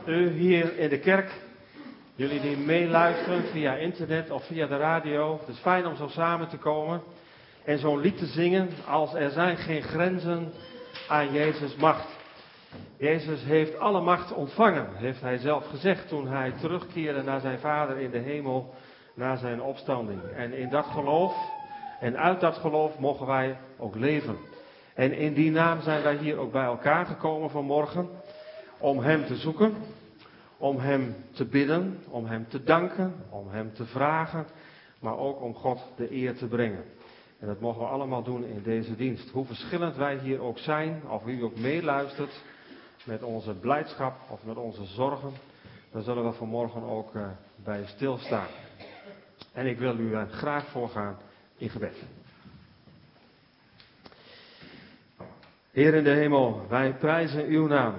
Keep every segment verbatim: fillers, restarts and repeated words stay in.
U hier in de kerk, jullie die meeluisteren via internet of via de radio. Het is fijn om zo samen te komen en zo'n lied te zingen als er zijn geen grenzen aan Jezus' macht. Jezus heeft alle macht ontvangen, heeft hij zelf gezegd toen hij terugkeerde naar zijn Vader in de hemel, na zijn opstanding. En in dat geloof en uit dat geloof mogen wij ook leven. En in die naam zijn wij hier ook bij elkaar gekomen vanmorgen om hem te zoeken, om hem te bidden, om hem te danken, om hem te vragen, maar ook om God de eer te brengen. En dat mogen we allemaal doen in deze dienst. Hoe verschillend wij hier ook zijn, of u ook meeluistert met onze blijdschap of met onze zorgen, daar zullen we vanmorgen ook uh, bij stilstaan. En ik wil u uh, graag voorgaan in gebed. Heer in de hemel, wij prijzen uw naam.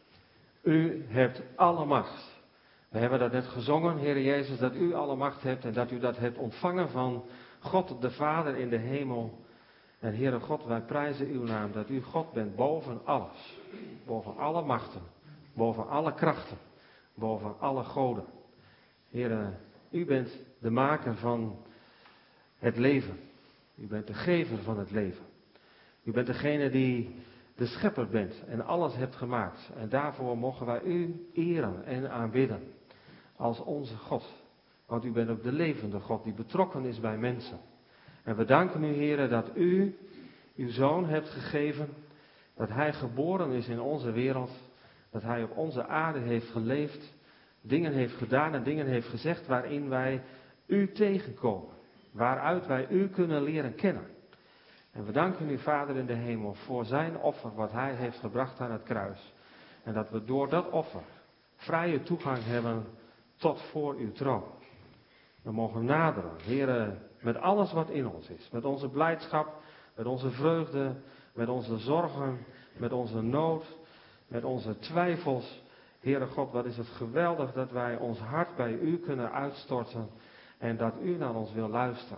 U hebt alle macht. We hebben dat net gezongen, Heer Jezus, dat u alle macht hebt en dat u dat hebt ontvangen van God de Vader in de hemel. En Heere God, wij prijzen uw naam, dat u God bent boven alles. Boven alle machten, boven alle krachten, boven alle goden. Heere, u bent de maker van het leven. U bent de gever van het leven. U bent degene die de schepper bent en alles hebt gemaakt. En daarvoor mogen wij u eren en aanbidden als onze God. Want u bent ook de levende God die betrokken is bij mensen. En we danken u, Heere, dat u uw Zoon hebt gegeven. Dat hij geboren is in onze wereld. Dat hij op onze aarde heeft geleefd. Dingen heeft gedaan en dingen heeft gezegd waarin wij u tegenkomen. Waaruit wij u kunnen leren kennen. En we danken u, Vader in de hemel, voor zijn offer wat hij heeft gebracht aan het kruis. En dat we door dat offer vrije toegang hebben tot voor uw troon. We mogen naderen, Heere, met alles wat in ons is. Met onze blijdschap, met onze vreugde, met onze zorgen, met onze nood, met onze twijfels. Heere God, wat is het geweldig dat wij ons hart bij u kunnen uitstorten en dat u naar ons wil luisteren.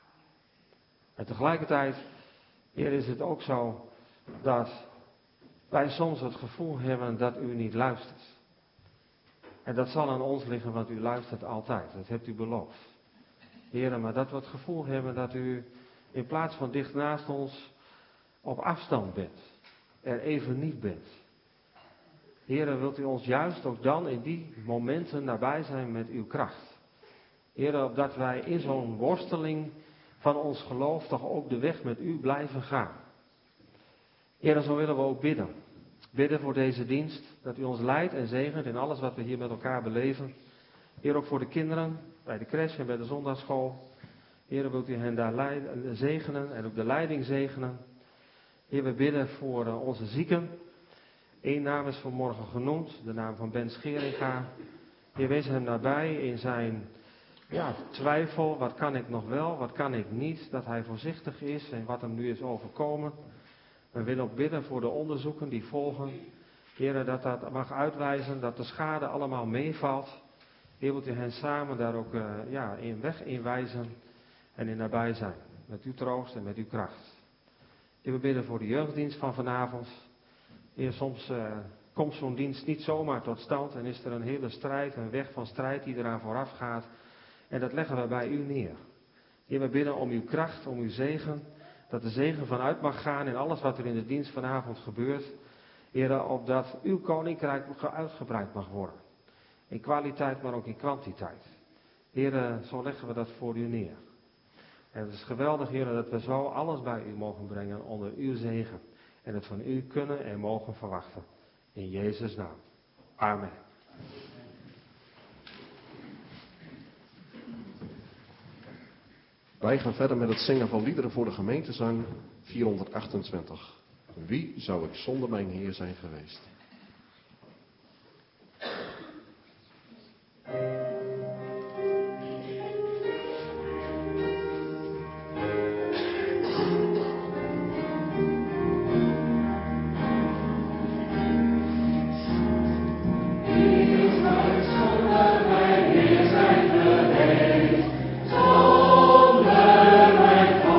En tegelijkertijd, Heer, is het ook zo dat wij soms het gevoel hebben dat u niet luistert. En dat zal aan ons liggen, want u luistert altijd. Dat hebt u beloofd. Heer, maar dat we het gevoel hebben dat u in plaats van dicht naast ons op afstand bent. Er even niet bent. Heer, wilt u ons juist ook dan in die momenten nabij zijn met uw kracht. Heer, opdat wij in zo'n worsteling van ons geloof toch ook de weg met u blijven gaan. Heer, zo willen we ook bidden. Bidden voor deze dienst, dat u ons leidt en zegent in alles wat we hier met elkaar beleven. Heer, ook voor de kinderen, bij de crash en bij de zondagschool. Heer, wilt u hen daar leiden, zegenen en ook de leiding zegenen. Heer, we bidden voor uh, onze zieken. Eén naam is vanmorgen genoemd, de naam van Ben Scheringa. Heer, wees hem nabij in zijn ja, twijfel, wat kan ik nog wel, wat kan ik niet, dat hij voorzichtig is en wat hem nu is overkomen. We willen ook bidden voor de onderzoeken die volgen. Heer, dat dat mag uitwijzen, dat de schade allemaal meevalt. Heer, wilt u hen samen daar ook uh, ja, in weg in wijzen en in nabij zijn. Met uw troost en met uw kracht. Heer, we bidden voor de jeugddienst van vanavond. Heer, soms uh, komt zo'n dienst niet zomaar tot stand en is er een hele strijd, een weg van strijd die eraan vooraf gaat. En dat leggen we bij u neer. Heer, we bidden om uw kracht, om uw zegen. Dat de zegen vanuit mag gaan in alles wat er in de dienst vanavond gebeurt. Heer, opdat uw koninkrijk uitgebreid mag worden. In kwaliteit, maar ook in kwantiteit. Heer, zo leggen we dat voor u neer. En het is geweldig, Heer, dat we zo alles bij u mogen brengen onder uw zegen. En het van u kunnen en mogen verwachten. In Jezus' naam. Amen. Wij gaan verder met het zingen van liederen voor de gemeentezang vierhonderdachtentwintig. Wie zou ik zonder mijn Heer zijn geweest?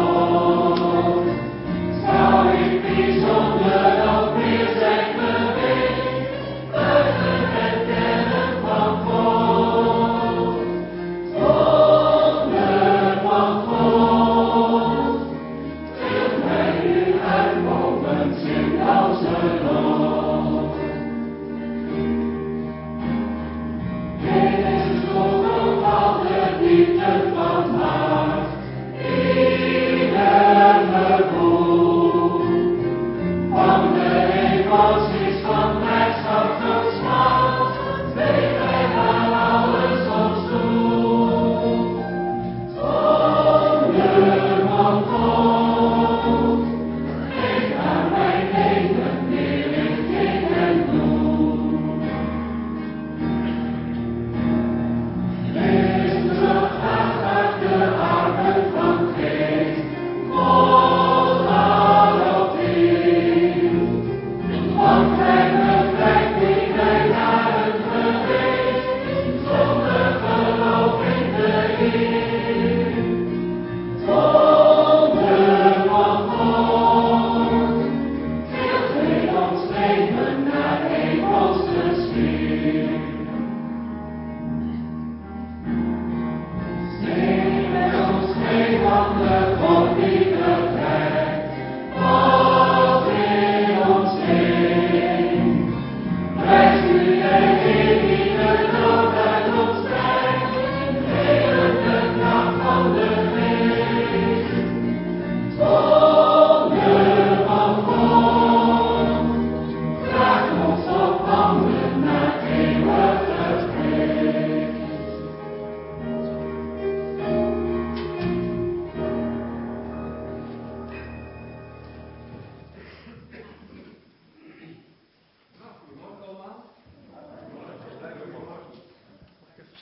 Zonder nog meer zijn geweest.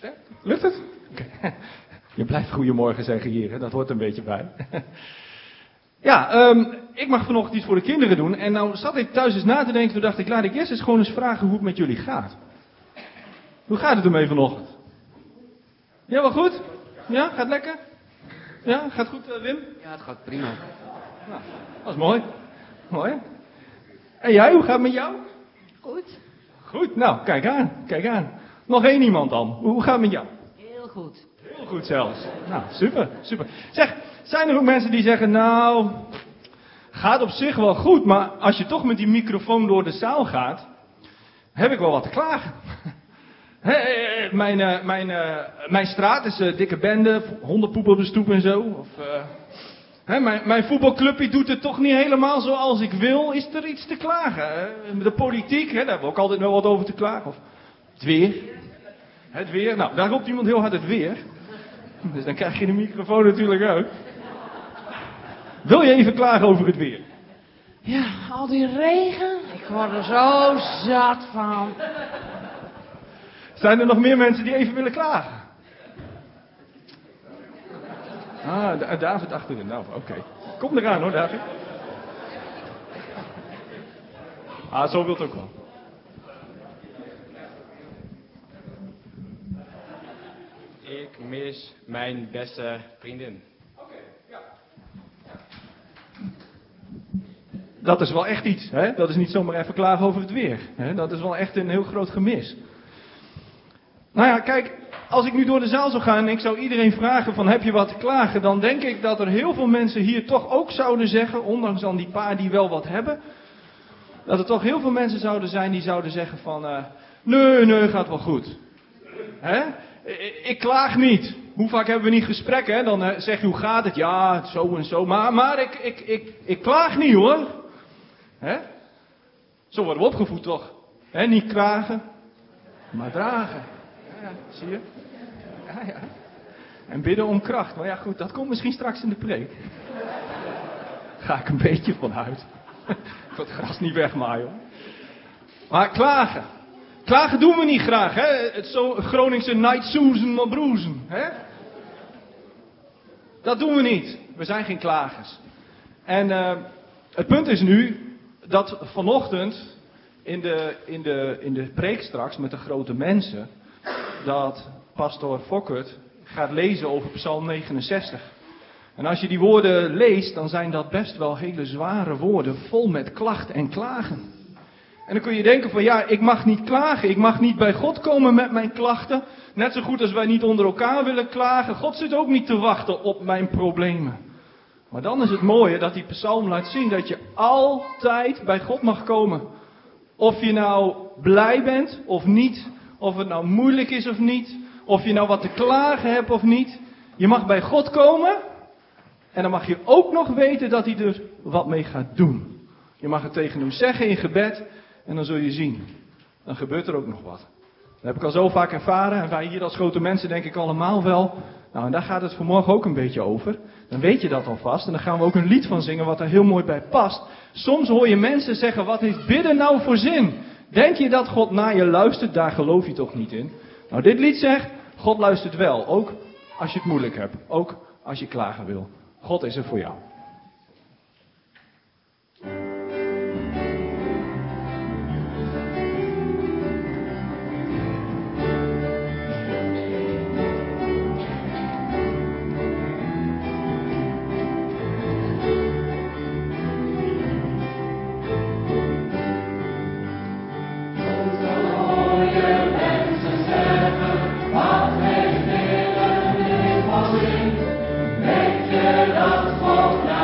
Lukt het? Okay. Je blijft goedemorgen zeggen hier, hè? Dat hoort een beetje bij. Ja, um, ik mag vanochtend iets voor de kinderen doen. En nou zat ik thuis eens na te denken. Toen dacht ik, laat ik eerst eens gewoon eens vragen hoe het met jullie gaat. Hoe gaat het ermee vanochtend? Ja, wel goed? Ja, gaat lekker? Ja, gaat goed, uh, Wim? Ja, het gaat prima. Nou, dat is mooi. Mooi. En jij, hoe gaat het met jou? Goed. Goed, nou, kijk aan, kijk aan. Nog één iemand dan. Hoe gaat het met jou? Heel goed. Heel goed zelfs. Nou, super, super. Zeg, zijn er ook mensen die zeggen, nou, gaat op zich wel goed, maar als je toch met die microfoon door de zaal gaat, heb ik wel wat te klagen. He, mijn, uh, mijn, uh, mijn straat is uh, dikke bende, hondenpoep op de stoep en zo. Of, uh, he, mijn, mijn voetbalclubje doet het toch niet helemaal zoals ik wil. Is er iets te klagen? Uh, de politiek, he, daar hebben we ook altijd wel wat over te klagen. Of het weer. Het weer, nou, daar roept iemand heel hard het weer. Dus dan krijg je de microfoon natuurlijk uit. Wil je even klagen over het weer? Ja, al die regen. Ik word er zo zat van. Zijn er nog meer mensen die even willen klagen? Ah, da- David achterin. Nou, oké. Okay. Kom eraan hoor, David. Ah, zo wilt het ook wel. Ik mis mijn beste vriendin. Dat is wel echt iets, hè? Dat is niet zomaar even klagen over het weer. Hè? Dat is wel echt een heel groot gemis. Nou ja, kijk, als ik nu door de zaal zou gaan en ik zou iedereen vragen van heb je wat te klagen, dan denk ik dat er heel veel mensen hier toch ook zouden zeggen, ondanks dan die paar die wel wat hebben, dat er toch heel veel mensen zouden zijn die zouden zeggen van, uh, nee, nee, gaat wel goed. Hè? Ik klaag niet. Hoe vaak hebben we niet gesprekken, hè? Dan uh, zeg je hoe gaat het? Ja, zo en zo. Maar, maar ik, ik, ik, ik klaag niet hoor. Hè? Zo worden we opgevoed toch? Hè? Niet klagen, maar dragen. Ja, zie je? Ja, ja. En bidden om kracht. Maar ja goed, dat komt misschien straks in de preek. Ga ik een beetje vanuit. Ik wil het gras niet wegmaaien hoor. Maar klagen. Klagen doen we niet graag, hè? Het zo Groningse night maar broezen, hè? Dat doen we niet. We zijn geen klagers. En uh, het punt is nu dat vanochtend in de, in, de, in de preek straks met de grote mensen, dat pastoor Fokkert gaat lezen over Psalm negenenzestig. En als je die woorden leest, dan zijn dat best wel hele zware woorden, vol met klacht en klagen. En dan kun je denken van ja, ik mag niet klagen, ik mag niet bij God komen met mijn klachten. Net zo goed als wij niet onder elkaar willen klagen. God zit ook niet te wachten op mijn problemen. Maar dan is het mooie dat die psalm laat zien dat je altijd bij God mag komen. Of je nou blij bent of niet, of het nou moeilijk is of niet, of je nou wat te klagen hebt of niet. Je mag bij God komen en dan mag je ook nog weten dat hij er wat mee gaat doen. Je mag het tegen hem zeggen in gebed en dan zul je zien. Dan gebeurt er ook nog wat. Dat heb ik al zo vaak ervaren en wij hier als grote mensen denk ik allemaal wel. Nou en daar gaat het vanmorgen ook een beetje over. Dan weet je dat alvast en dan gaan we ook een lied van zingen wat er heel mooi bij past. Soms hoor je mensen zeggen, wat heeft bidden nou voor zin? Denk je dat God naar je luistert? Daar geloof je toch niet in? Nou dit lied zegt, God luistert wel. Ook als je het moeilijk hebt. Ook als je klagen wil. God is er voor jou. Dat God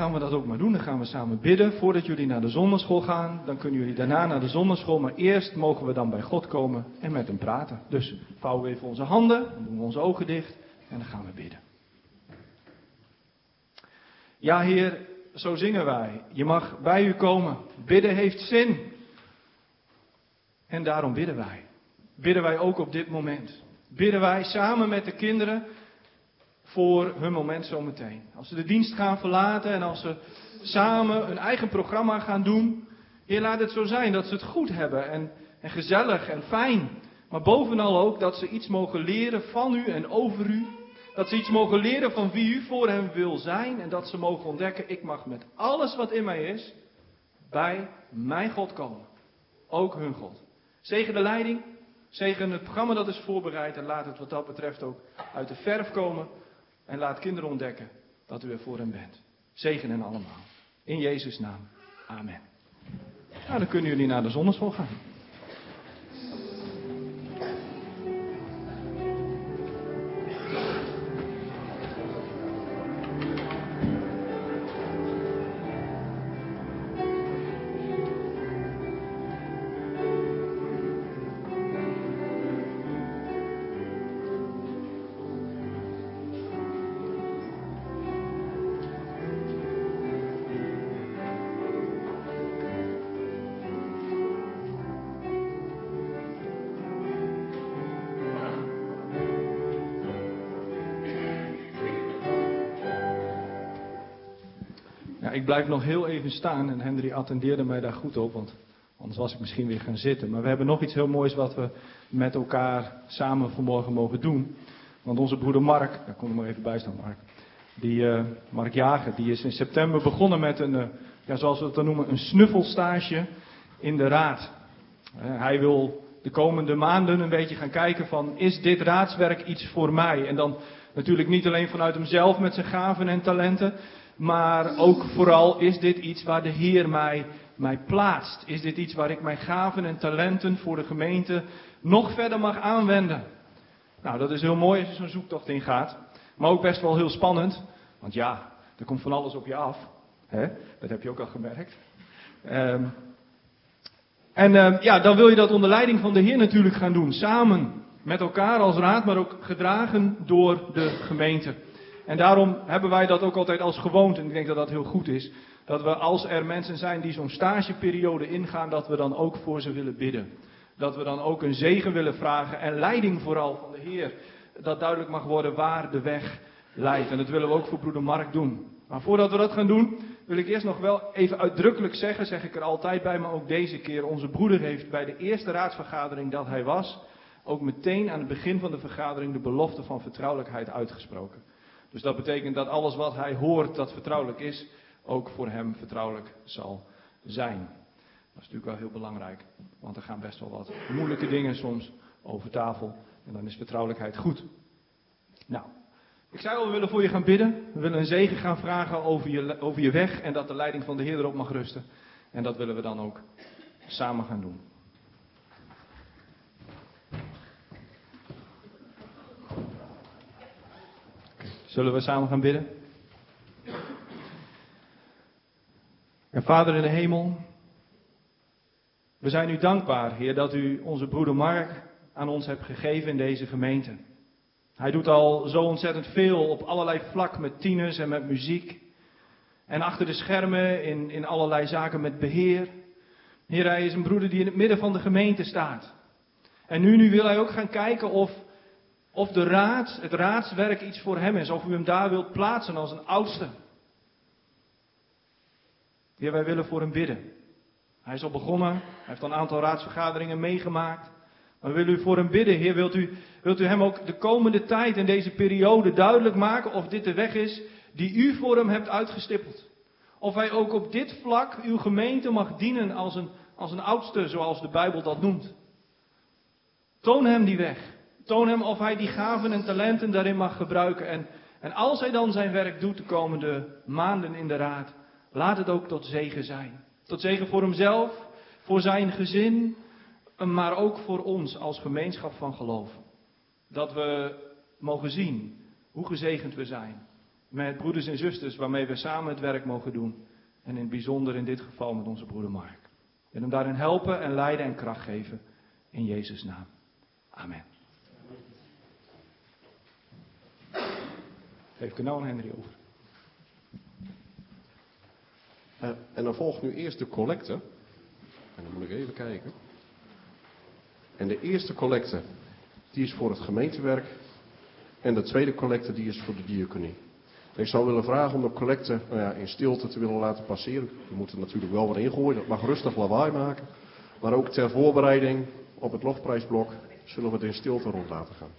gaan we dat ook maar doen. Dan gaan we samen bidden voordat jullie naar de zondagschool gaan. Dan kunnen jullie daarna naar de zondagschool. Maar eerst mogen we dan bij God komen en met hem praten. Dus vouwen we even onze handen, dan doen we onze ogen dicht en dan gaan we bidden. Ja, Heer, zo zingen wij. Je mag bij u komen. Bidden heeft zin. En daarom bidden wij. Bidden wij ook op dit moment. Bidden wij samen met de kinderen voor hun moment zometeen. Als ze de dienst gaan verlaten en als ze samen een eigen programma gaan doen. Heer, laat het zo zijn dat ze het goed hebben en, en gezellig en fijn. Maar bovenal ook dat ze iets mogen leren van u en over u. Dat ze iets mogen leren van wie u voor hen wil zijn. En dat ze mogen ontdekken, ik mag met alles wat in mij is, bij mijn God komen. Ook hun God. Zegen de leiding, zegen het programma dat is voorbereid. En laat het wat dat betreft ook uit de verf komen. En laat kinderen ontdekken dat u er voor hen bent. Zegen hen allemaal. In Jezus' naam. Amen. Nou, dan kunnen jullie naar de zondagschool gaan. Ik blijf nog heel even staan en Henry attendeerde mij daar goed op, want anders was ik misschien weer gaan zitten. Maar we hebben nog iets heel moois wat we met elkaar samen vanmorgen mogen doen. Want onze broeder Mark, daar kom ik maar even bij staan Mark, die uh, Mark Jager, die is in september begonnen met een, uh, ja, zoals we het dan noemen, een snuffelstage in de raad. Uh, hij wil de komende maanden een beetje gaan kijken van, is dit raadswerk iets voor mij? En dan natuurlijk niet alleen vanuit hemzelf met zijn gaven en talenten, maar ook vooral, is dit iets waar de Heer mij, mij plaatst? Is dit iets waar ik mijn gaven en talenten voor de gemeente nog verder mag aanwenden? Nou, dat is heel mooi als je zo'n zoektocht ingaat. Maar ook best wel heel spannend. Want ja, er komt van alles op je af. Hè? Dat heb je ook al gemerkt. Um, en um, ja, dan wil je dat onder leiding van de Heer natuurlijk gaan doen. Samen met elkaar als raad, maar ook gedragen door de gemeente. En daarom hebben wij dat ook altijd als gewoonte, en ik denk dat dat heel goed is, dat we als er mensen zijn die zo'n stageperiode ingaan, dat we dan ook voor ze willen bidden. Dat we dan ook een zegen willen vragen en leiding vooral van de Heer. Dat duidelijk mag worden waar de weg leidt. En dat willen we ook voor broeder Mark doen. Maar voordat we dat gaan doen, wil ik eerst nog wel even uitdrukkelijk zeggen, zeg ik er altijd bij, maar ook deze keer, onze broeder heeft bij de eerste raadsvergadering dat hij was, ook meteen aan het begin van de vergadering de belofte van vertrouwelijkheid uitgesproken. Dus dat betekent dat alles wat hij hoort dat vertrouwelijk is, ook voor hem vertrouwelijk zal zijn. Dat is natuurlijk wel heel belangrijk, want er gaan best wel wat moeilijke dingen soms over tafel. En dan is vertrouwelijkheid goed. Nou, ik zei al, we willen voor je gaan bidden. We willen een zegen gaan vragen over je, over je weg en dat de leiding van de Heer erop mag rusten. En dat willen we dan ook samen gaan doen. Zullen we samen gaan bidden? En Vader in de hemel, we zijn u dankbaar, Heer, dat u onze broeder Mark aan ons hebt gegeven in deze gemeente. Hij doet al zo ontzettend veel op allerlei vlak met tieners en met muziek. En achter de schermen in, in allerlei zaken met beheer. Heer, hij is een broeder die in het midden van de gemeente staat. En nu, nu wil hij ook gaan kijken of... Of de raad, het raadswerk iets voor hem is. Of u hem daar wilt plaatsen als een oudste. Heer, wij willen voor hem bidden. Hij is al begonnen. Hij heeft al een aantal raadsvergaderingen meegemaakt. Maar we willen u voor hem bidden. Heer, wilt u, wilt u hem ook de komende tijd in deze periode duidelijk maken of dit de weg is die u voor hem hebt uitgestippeld. Of hij ook op dit vlak uw gemeente mag dienen als een, als een oudste, zoals de Bijbel dat noemt. Toon hem die weg. Toon hem of hij die gaven en talenten daarin mag gebruiken. En, en als hij dan zijn werk doet de komende maanden in de raad, laat het ook tot zegen zijn. Tot zegen voor hemzelf, voor zijn gezin, maar ook voor ons als gemeenschap van geloof. Dat we mogen zien hoe gezegend we zijn met broeders en zusters waarmee we samen het werk mogen doen. En in het bijzonder in dit geval met onze broeder Mark. En hem daarin helpen en leiden en kracht geven. In Jezus' naam. Amen. Geef kanaal aan Henry over. Uh, en dan volgt nu eerst de collecte. En dan moet ik even kijken. En de eerste collecte, die is voor het gemeentewerk. En de tweede collecte, die is voor de diaconie. En ik zou willen vragen om de collecte nou ja, in stilte te willen laten passeren. We moeten natuurlijk wel wat ingooien, dat mag rustig lawaai maken. Maar ook ter voorbereiding op het lofprijsblok zullen we het in stilte rond laten gaan.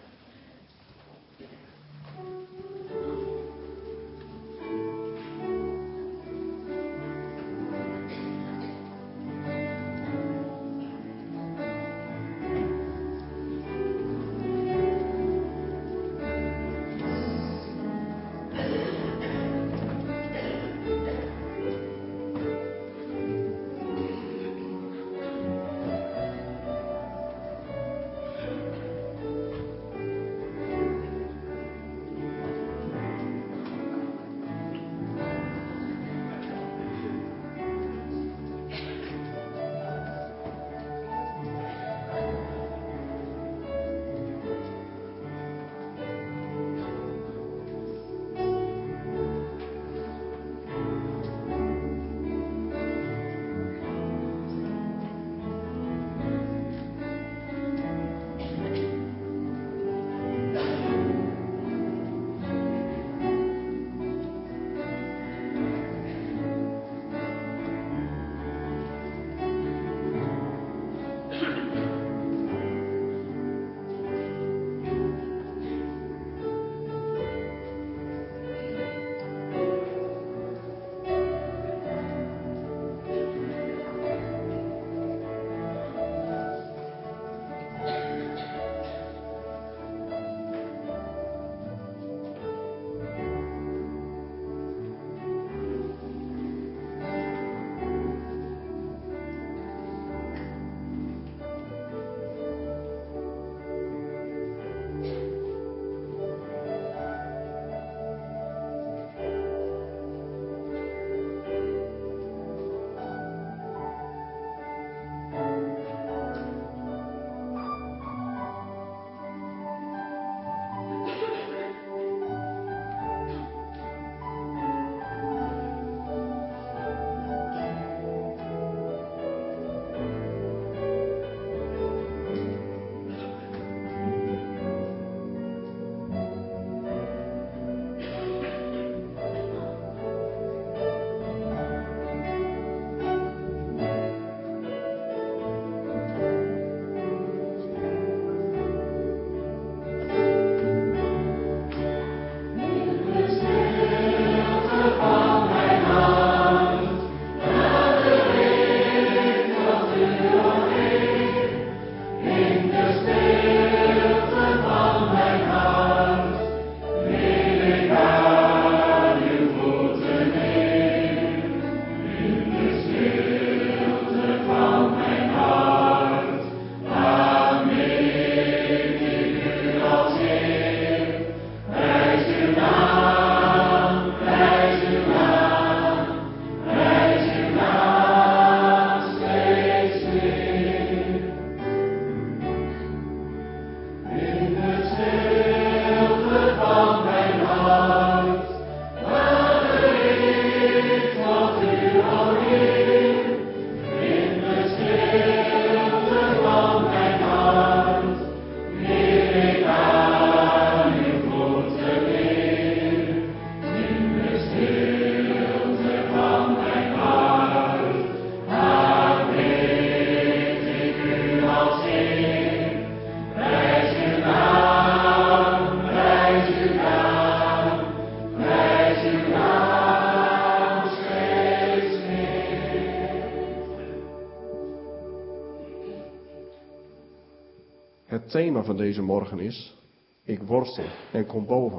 Het thema van deze morgen is: ik worstel en kom boven.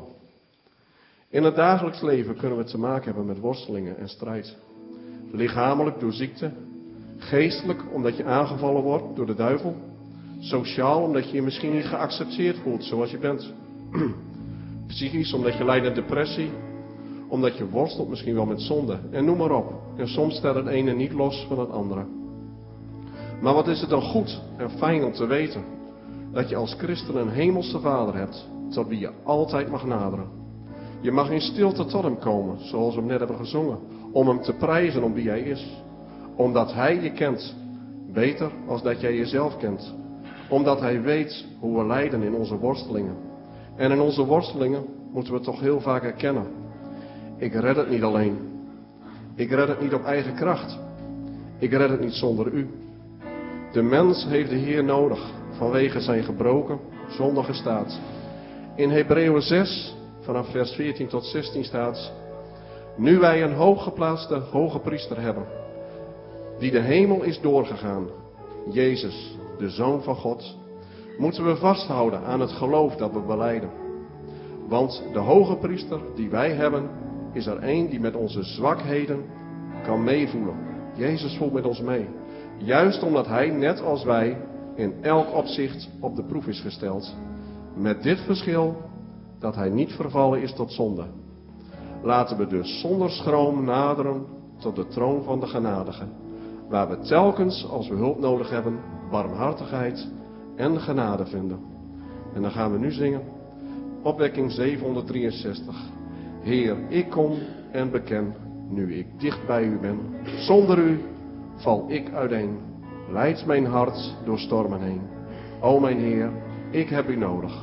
In het dagelijks leven kunnen we te maken hebben met worstelingen en strijd. Lichamelijk door ziekte, geestelijk omdat je aangevallen wordt door de duivel, sociaal omdat je je misschien niet geaccepteerd voelt zoals je bent. psychisch, omdat je lijdt aan depressie, omdat je worstelt misschien wel met zonde. En noem maar op. En soms staat het ene niet los van het andere. Maar wat is het dan goed en fijn om te weten dat je als christen een hemelse Vader hebt, tot wie je altijd mag naderen. Je mag in stilte tot hem komen, zoals we hem net hebben gezongen, om hem te prijzen om wie hij is. Omdat hij je kent, beter als dat jij jezelf kent. Omdat hij weet hoe we lijden in onze worstelingen. En in onze worstelingen moeten we toch heel vaak erkennen: ik red het niet alleen. Ik red het niet op eigen kracht. Ik red het niet zonder u. De mens heeft de Heer nodig vanwege zijn gebroken, zondige staat. In Hebreeën zes, vanaf vers veertien tot zestien staat: nu wij een hooggeplaatste hoge priester hebben, die de hemel is doorgegaan, Jezus, de Zoon van God, moeten we vasthouden aan het geloof dat we belijden. Want de hoge priester die wij hebben, is er één die met onze zwakheden kan meevoelen. Jezus voelt met ons mee. Juist omdat hij, net als wij, in elk opzicht op de proef is gesteld. Met dit verschil, dat hij niet vervallen is tot zonde. Laten we dus zonder schroom naderen tot de troon van de genadige, waar we telkens, als we hulp nodig hebben, barmhartigheid en genade vinden. En dan gaan we nu zingen, opwekking zevenhonderddrieënzestig. Heer, ik kom en beken, nu ik dicht bij u ben. Zonder u val ik uiteen, leidt mijn hart door stormen heen. O mijn Heer, ik heb u nodig.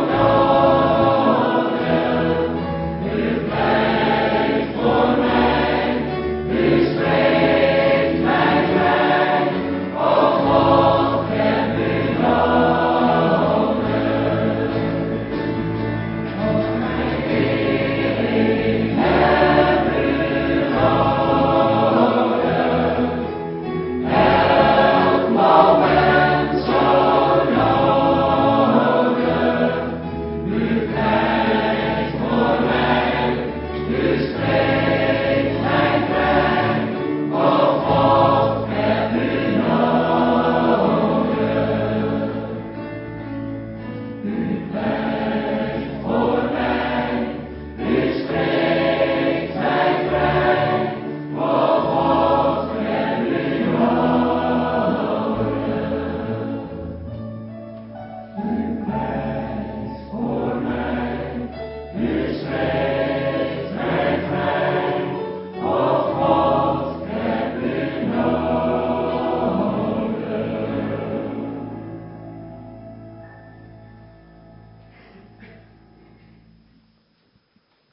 For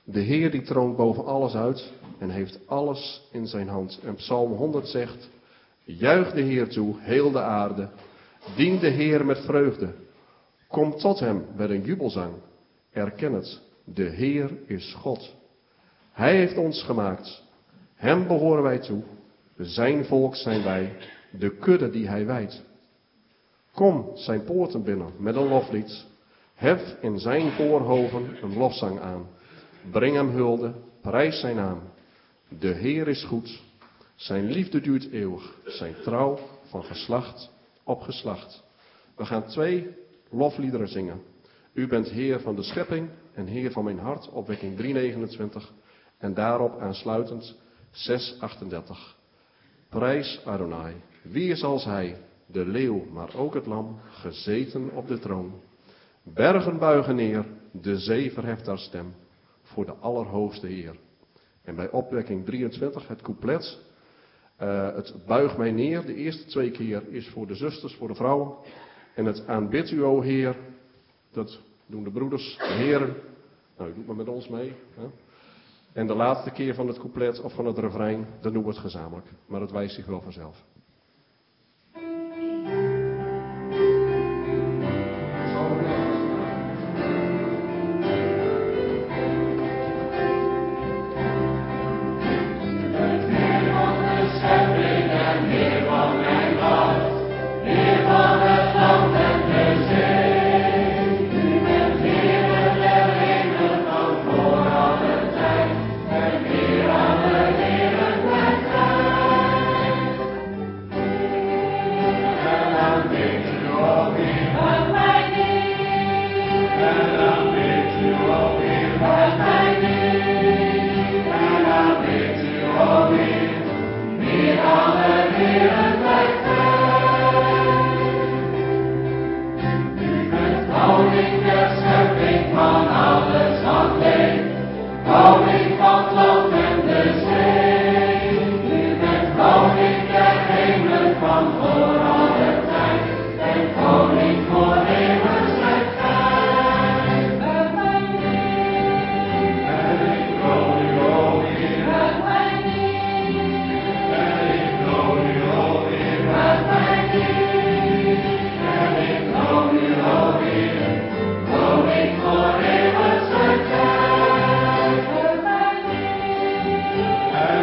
De Heer die troont boven alles uit en heeft alles in zijn hand. En Psalm honderd zegt, juich de Heer toe, heel de aarde. Dien de Heer met vreugde. Kom tot hem met een jubelzang. Erken het, de Heer is God. Hij heeft ons gemaakt. Hem behoren wij toe. Zijn volk zijn wij, de kudde die hij wijdt. Kom zijn poorten binnen met een loflied. Hef in zijn voorhoven een lofzang aan. Breng hem hulde, prijs zijn naam. De Heer is goed. Zijn liefde duurt eeuwig. Zijn trouw van geslacht op geslacht. We gaan twee lofliederen zingen. U bent Heer van de schepping en Heer van mijn hart, opwekking drie negenentwintig. En daarop aansluitend zes achtendertig. Prijs Adonai. Wie is als hij, de leeuw, maar ook het lam, gezeten op de troon. Bergen buigen neer, de zee verheft haar stem, voor de Allerhoogste Heer. En bij opwekking drieëntwintig, het couplet, uh, het buig mij neer, de eerste twee keer is voor de zusters, voor de vrouwen. En het aanbid u, o Heer, dat doen de broeders, de heren. Nou, u doet maar met ons mee. Hè? En de laatste keer van het couplet of van het refrein, dan doen we het gezamenlijk. Maar het wijst zich wel vanzelf. Amen.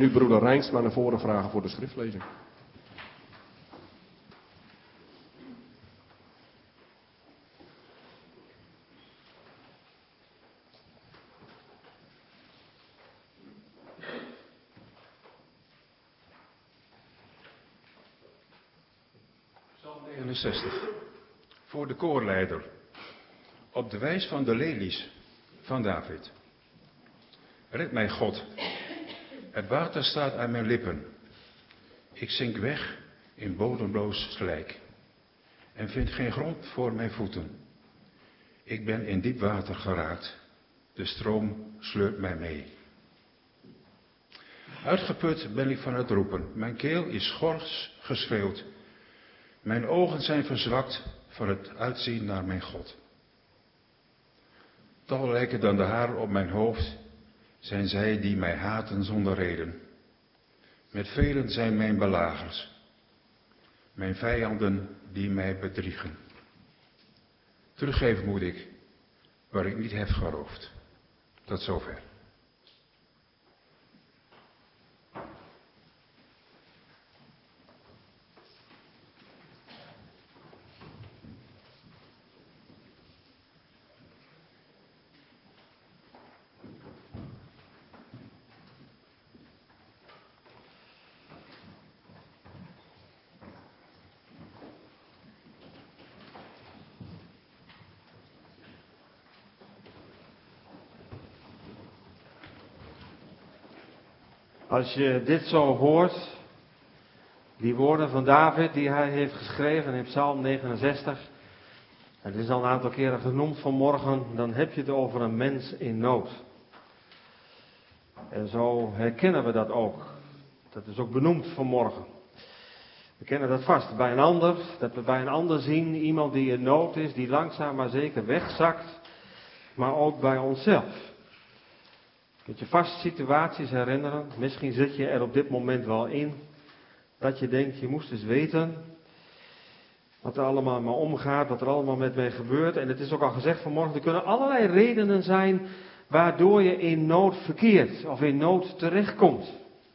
nu broeder Rijnsma naar voren vragen voor de schriftlezing. Psalm negenenzestig. Voor de koorleider. Op de wijs van de lelies van David. Red mij God. Het water staat aan mijn lippen. Ik zink weg in bodemloos slijk. En vind geen grond voor mijn voeten. Ik ben in diep water geraakt. De stroom sleurt mij mee. Uitgeput ben ik van het roepen. Mijn keel is schors geschreeuwd. Mijn ogen zijn verzwakt van het uitzien naar mijn God. Talrijker dan de haren op mijn hoofd zijn zij die mij haten zonder reden. Met velen zijn mijn belagers, mijn vijanden die mij bedriegen. Teruggeven moet ik, waar ik niet heb geroofd. Tot zover. Als je dit zo hoort, die woorden van David die hij heeft geschreven in Psalm negenenzestig, het is al een aantal keren genoemd vanmorgen, dan heb je het over een mens in nood. En zo herkennen we dat ook. Dat is ook benoemd vanmorgen. We kennen dat vast bij een ander, dat we bij een ander zien iemand die in nood is, die langzaam maar zeker wegzakt, maar ook bij onszelf. Kunt je vast situaties herinneren, misschien zit je er op dit moment wel in, dat je denkt, je moest eens weten wat er allemaal maar omgaat, wat er allemaal met mij gebeurt. En het is ook al gezegd vanmorgen, er kunnen allerlei redenen zijn waardoor je in nood verkeert of in nood terechtkomt.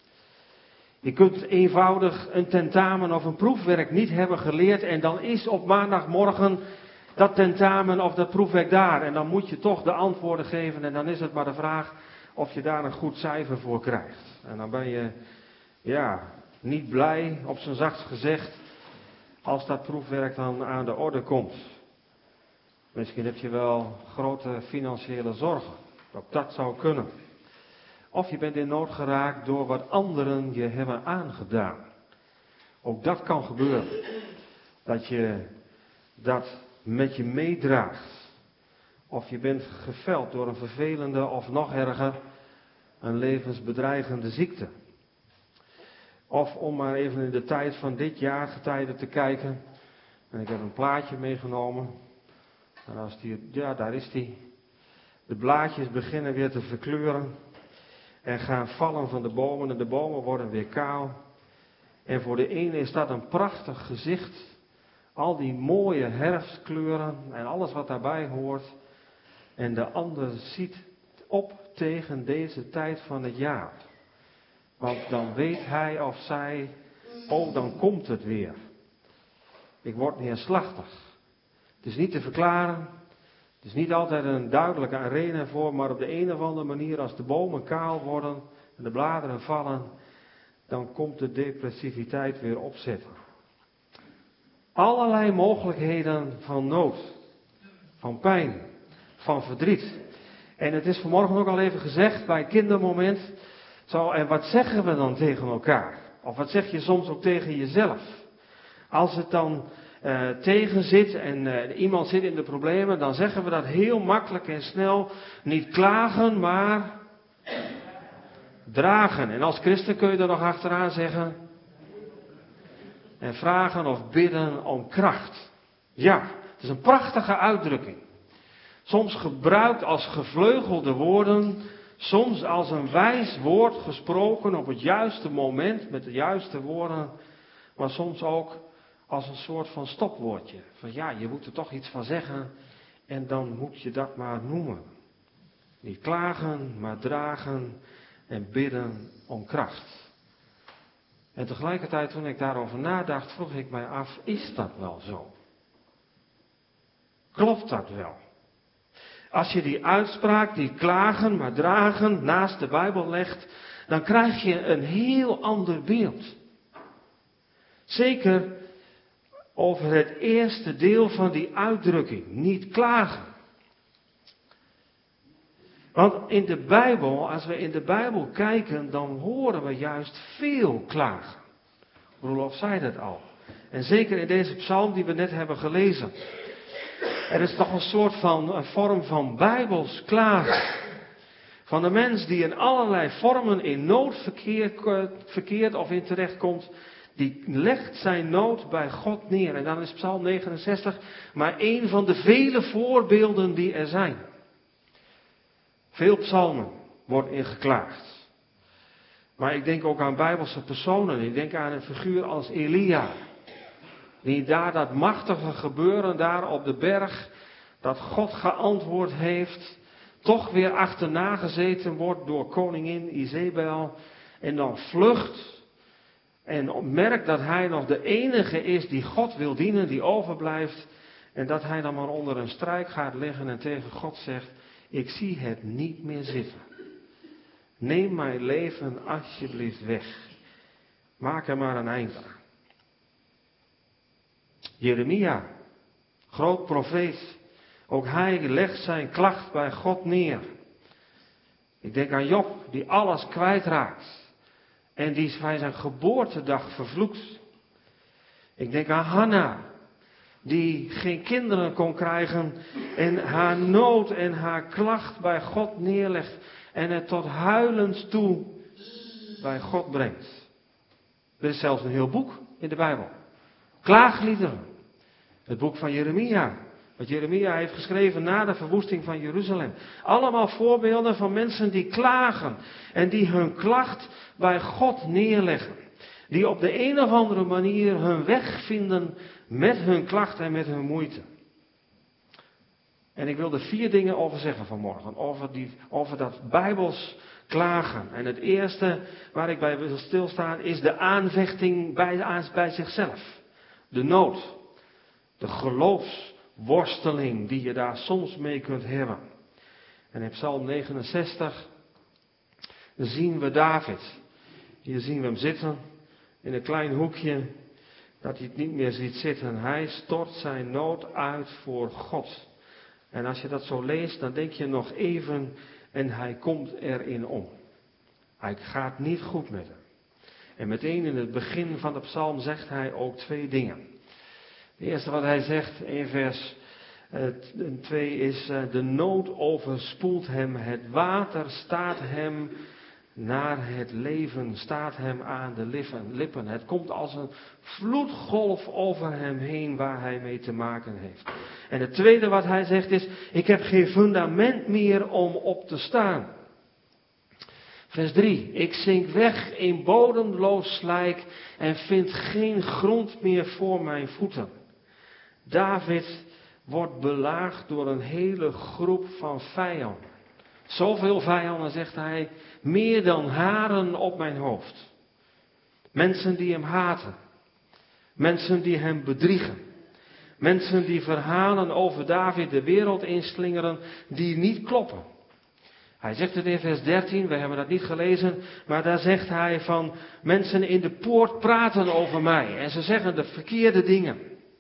Je kunt eenvoudig een tentamen of een proefwerk niet hebben geleerd en dan is op maandagmorgen dat tentamen of dat proefwerk daar. En dan moet je toch de antwoorden geven en dan is het maar de vraag of je daar een goed cijfer voor krijgt. En dan ben je, ja, niet blij, op zijn zachtst gezegd, als dat proefwerk dan aan de orde komt. Misschien heb je wel grote financiële zorgen. Ook dat zou kunnen. Of je bent in nood geraakt door wat anderen je hebben aangedaan. Ook dat kan gebeuren. Dat je dat met je meedraagt. Of je bent geveld door een vervelende of nog erger, een levensbedreigende ziekte. Of om maar even in de tijd van dit jaar getijden te kijken. En ik heb een plaatje meegenomen. En als die, ja, daar is die. De blaadjes beginnen weer te verkleuren. En gaan vallen van de bomen. En de bomen worden weer kaal. En voor de ene is dat een prachtig gezicht. Al die mooie herfstkleuren en alles wat daarbij hoort. En de ander ziet op tegen deze tijd van het jaar. Want dan weet hij of zij, oh dan komt het weer. Ik word neerslachtig. Het is niet te verklaren. Het is niet altijd een duidelijke reden voor, maar op de een of andere manier als de bomen kaal worden en de bladeren vallen, dan komt de depressiviteit weer opzetten. Allerlei mogelijkheden van nood, van pijn, van verdriet. En het is vanmorgen ook al even gezegd bij kindermoment. Zo, en wat zeggen we dan tegen elkaar? Of wat zeg je soms ook tegen jezelf? Als het dan uh, tegen zit en uh, iemand zit in de problemen, dan zeggen we dat heel makkelijk en snel. Niet klagen, maar dragen. En als christen kun je er nog achteraan zeggen. En vragen of bidden om kracht. Ja, het is een prachtige uitdrukking. Soms gebruikt als gevleugelde woorden, soms als een wijs woord gesproken op het juiste moment met de juiste woorden, maar soms ook als een soort van stopwoordje. Van ja, je moet er toch iets van zeggen en dan moet je dat maar noemen. Niet klagen, maar dragen, en bidden om kracht. En tegelijkertijd, toen ik daarover nadacht, vroeg ik mij af, is dat wel zo? Klopt dat wel? Als je die uitspraak, die klagen maar dragen, naast de Bijbel legt, dan krijg je een heel ander beeld. Zeker over het eerste deel van die uitdrukking, niet klagen. Want in de Bijbel, als we in de Bijbel kijken, dan horen we juist veel klagen. Roelof zei dat al. En zeker in deze psalm die we net hebben gelezen. Er is toch een soort van, een vorm van Bijbels klagen. Van de mens die in allerlei vormen in nood verkeert, verkeert of in terechtkomt. Die legt zijn nood bij God neer. En dan is psalm negenenzestig maar één van de vele voorbeelden die er zijn. Veel psalmen wordt ingeklaagd. Maar ik denk ook aan Bijbelse personen. Ik denk aan een figuur als Elia. Die daar dat machtige gebeuren daar op de berg, dat God geantwoord heeft, toch weer achterna gezeten wordt door koningin Izebel. En dan vlucht. En merkt dat hij nog de enige is die God wil dienen, die overblijft. En dat hij dan maar onder een struik gaat liggen en tegen God zegt, ik zie het niet meer zitten. Neem mijn leven alsjeblieft weg. Maak er maar een eind aan. Jeremia, groot profeet, ook hij legt zijn klacht bij God neer. Ik denk aan Job, die alles kwijtraakt. En die is bij zijn geboortedag vervloekt. Ik denk aan Hanna, die geen kinderen kon krijgen en haar nood en haar klacht bij God neerlegt en het tot huilens toe bij God brengt. Er is zelfs een heel boek in de Bijbel. Klaagliederen. Het boek van Jeremia. Wat Jeremia heeft geschreven na de verwoesting van Jeruzalem. Allemaal voorbeelden van mensen die klagen en die hun klacht bij God neerleggen. Die op de een of andere manier hun weg vinden met hun klacht en met hun moeite. En ik wil er vier dingen over zeggen vanmorgen. Over, die, over dat Bijbels klagen. En het eerste waar ik bij wil stilstaan is de aanvechting bij, bij zichzelf. De nood. De geloofsworsteling die je daar soms mee kunt hebben. En in Psalm negenenzestig zien we David. Hier zien we hem zitten in een klein hoekje dat hij het niet meer ziet zitten. Hij stort zijn nood uit voor God. En als je dat zo leest, dan denk je nog even en hij komt erin om. Hij gaat niet goed met hem. En meteen in het begin van de psalm zegt hij ook twee dingen. Het eerste wat hij zegt in vers twee is, de nood overspoelt hem, het water staat hem naar het leven, staat hem aan de lippen. Het komt als een vloedgolf over hem heen waar hij mee te maken heeft. En het tweede wat hij zegt is, ik heb geen fundament meer om op te staan. Vers drie, ik zink weg in bodemloos slijk en vind geen grond meer voor mijn voeten. David wordt belaagd door een hele groep van vijanden. Zoveel vijanden, zegt hij, meer dan haren op mijn hoofd. Mensen die hem haten. Mensen die hem bedriegen. Mensen die verhalen over David de wereld inslingeren die niet kloppen. Hij zegt het in vers dertien, we hebben dat niet gelezen, maar daar zegt hij van mensen in de poort praten over mij en ze zeggen de verkeerde dingen.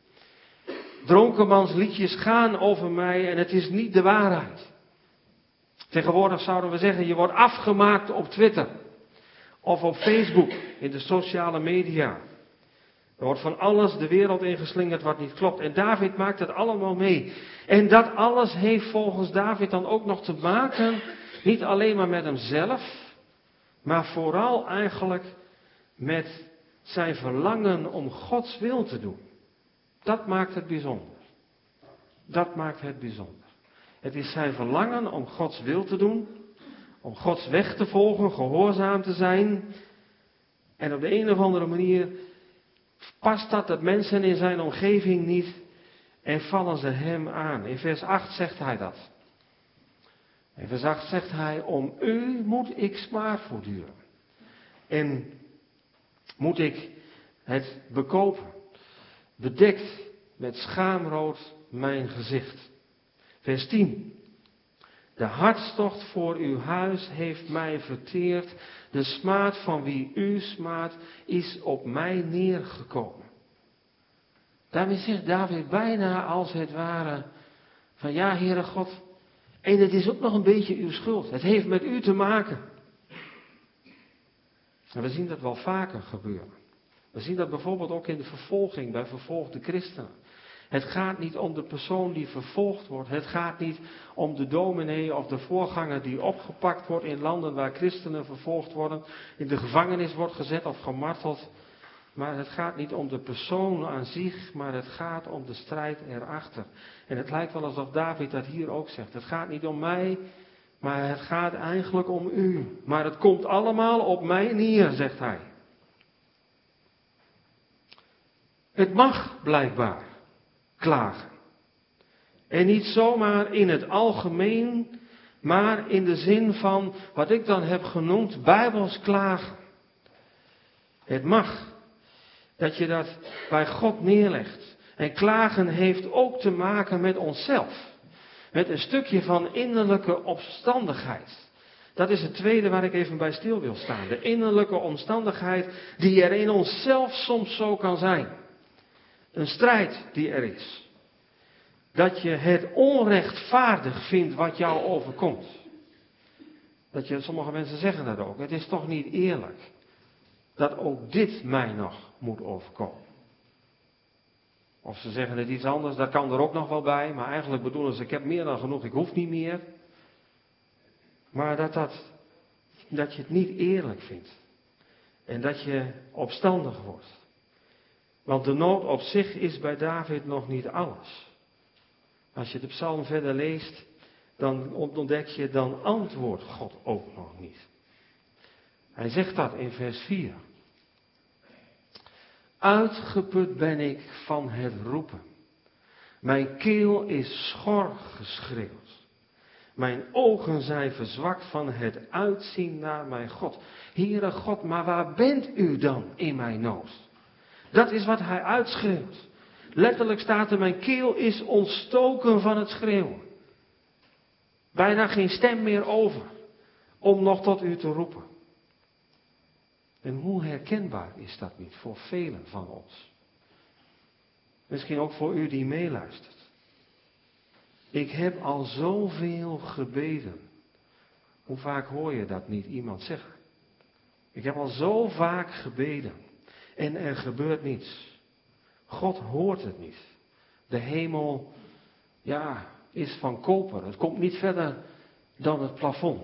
Dronkenmansliedjes gaan over mij en het is niet de waarheid. Tegenwoordig zouden we zeggen, je wordt afgemaakt op Twitter of op Facebook, in de sociale media. Er wordt van alles de wereld ingeslingerd wat niet klopt. En David maakt het allemaal mee. En dat alles heeft volgens David dan ook nog te maken, niet alleen maar met hemzelf, maar vooral eigenlijk met zijn verlangen om Gods wil te doen. Dat maakt het bijzonder. Dat maakt het bijzonder. Het is zijn verlangen om Gods wil te doen, om Gods weg te volgen, gehoorzaam te zijn. En op de een of andere manier past dat dat mensen in zijn omgeving niet en vallen ze hem aan. In vers acht zegt hij dat. En verzacht zegt hij, om u moet ik smaad voortduren. En moet ik het bekopen, bedekt met schaamrood mijn gezicht. Vers tien. De hartstocht voor uw huis heeft mij verteerd. De smaad van wie u smaadt is op mij neergekomen. Daarmee zegt David bijna als het ware van ja, Heere God, en het is ook nog een beetje uw schuld. Het heeft met u te maken. En we zien dat wel vaker gebeuren. We zien dat bijvoorbeeld ook in de vervolging bij vervolgde christenen. Het gaat niet om de persoon die vervolgd wordt. Het gaat niet om de dominee of de voorganger die opgepakt wordt in landen waar christenen vervolgd worden. In de gevangenis wordt gezet of gemarteld. Maar het gaat niet om de persoon aan zich, maar het gaat om de strijd erachter. En het lijkt wel alsof David dat hier ook zegt. Het gaat niet om mij, maar het gaat eigenlijk om u. Maar het komt allemaal op mij neer, zegt hij. Het mag blijkbaar klagen. En niet zomaar in het algemeen, maar in de zin van wat ik dan heb genoemd bijbels klagen. Het mag. Dat je dat bij God neerlegt. En klagen heeft ook te maken met onszelf. Met een stukje van innerlijke opstandigheid. Dat is het tweede waar ik even bij stil wil staan. De innerlijke omstandigheid die er in onszelf soms zo kan zijn. Een strijd die er is. Dat je het onrechtvaardig vindt wat jou overkomt. Dat je, sommige mensen zeggen dat ook. Het is toch niet eerlijk. Dat ook dit mij nog moet overkomen. Of ze zeggen het iets anders, dat kan er ook nog wel bij. Maar eigenlijk bedoelen ze, ik heb meer dan genoeg, ik hoef niet meer. Maar dat, dat, dat je het niet eerlijk vindt. En dat je opstandig wordt. Want de nood op zich is bij David nog niet alles. Als je de psalm verder leest, dan ontdek je, dan antwoordt God ook nog niet. Hij zegt dat in vers vier. Uitgeput ben ik van het roepen. Mijn keel is schor geschreeuwd. Mijn ogen zijn verzwakt van het uitzien naar mijn God. Heere God, maar waar bent u dan in mijn nood? Dat is wat hij uitschreeuwt. Letterlijk staat er, mijn keel is ontstoken van het schreeuwen. Bijna geen stem meer over om nog tot u te roepen. En hoe herkenbaar is dat niet voor velen van ons? Misschien ook voor u die meeluistert. Ik heb al zoveel gebeden. Hoe vaak hoor je dat niet iemand zeggen? Ik heb al zo vaak gebeden. En er gebeurt niets. God hoort het niet. De hemel, ja, is van koper. Het komt niet verder dan het plafond.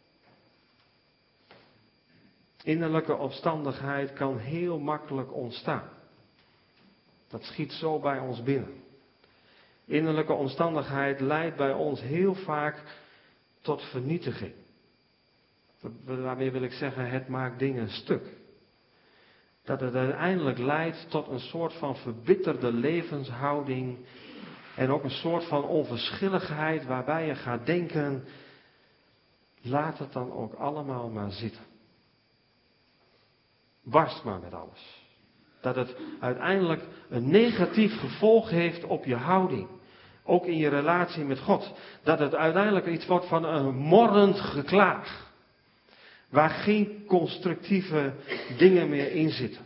Innerlijke opstandigheid kan heel makkelijk ontstaan. Dat schiet zo bij ons binnen. Innerlijke omstandigheid leidt bij ons heel vaak tot vernietiging. Daarmee wil ik zeggen, het maakt dingen stuk. Dat het uiteindelijk leidt tot een soort van verbitterde levenshouding. En ook een soort van onverschilligheid waarbij je gaat denken, laat het dan ook allemaal maar zitten. Barst maar met alles. Dat het uiteindelijk een negatief gevolg heeft op je houding. Ook in je relatie met God. Dat het uiteindelijk iets wordt van een morrend geklaag. Waar geen constructieve dingen meer in zitten.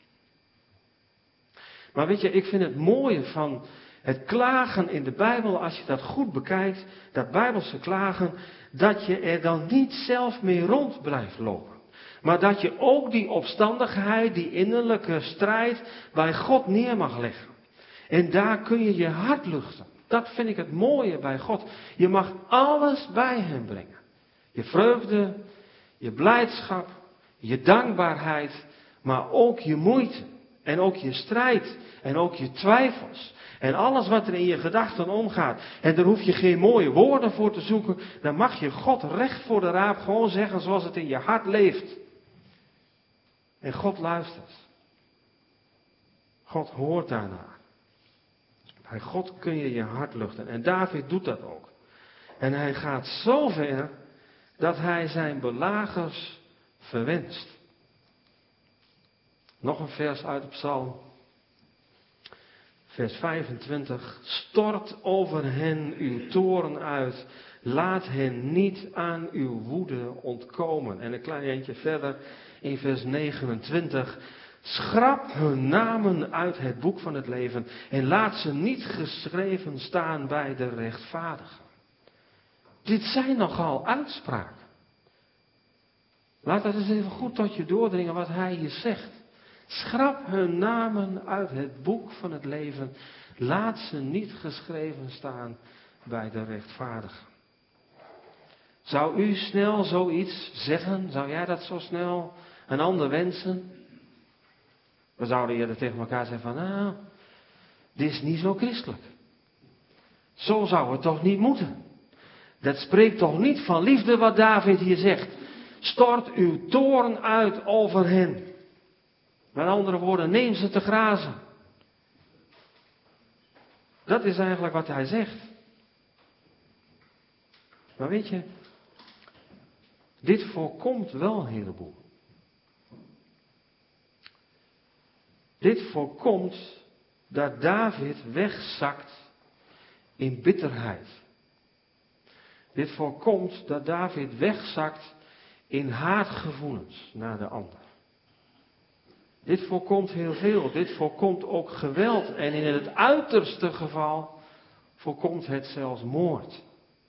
Maar weet je, ik vind het mooie van het klagen in de Bijbel, als je dat goed bekijkt, dat Bijbelse klagen, dat je er dan niet zelf mee rond blijft lopen. Maar dat je ook die opstandigheid, die innerlijke strijd bij God neer mag leggen. En daar kun je je hart luchten. Dat vind ik het mooie bij God. Je mag alles bij hem brengen. Je vreugde, je blijdschap, je dankbaarheid, maar ook je moeite. En ook je strijd. En ook je twijfels. En alles wat er in je gedachten omgaat. En daar hoef je geen mooie woorden voor te zoeken. Dan mag je God recht voor de raap gewoon zeggen zoals het in je hart leeft. En God luistert. God hoort daarnaar. Bij God kun je je hart luchten. En David doet dat ook. En hij gaat zo ver dat hij zijn belagers verwenst. Nog een vers uit de Psalm. Vers vijfentwintig. Stort over hen uw toorn uit. Laat hen niet aan uw woede ontkomen. En een klein eentje verder in vers negenentwintig. Schrap hun namen uit het boek van het leven. En laat ze niet geschreven staan bij de rechtvaardigen. Dit zijn nogal uitspraken. Laat dat eens even goed tot je doordringen wat hij hier zegt. Schrap hun namen uit het boek van het leven. Laat ze niet geschreven staan bij de rechtvaardigen. Zou u snel zoiets zeggen? Zou jij dat zo snel een ander wensen? We zouden eerder tegen elkaar zeggen van, nou, dit is niet zo christelijk. Zo zou het toch niet moeten. Dat spreekt toch niet van liefde wat David hier zegt. Stort uw toorn uit over hen. Met andere woorden, neem ze te grazen. Dat is eigenlijk wat hij zegt. Maar weet je, dit voorkomt wel een heleboel. Dit voorkomt dat David wegzakt in bitterheid. Dit voorkomt dat David wegzakt in haatgevoelens naar de ander. Dit voorkomt heel veel. Dit voorkomt ook geweld. En in het uiterste geval voorkomt het zelfs moord.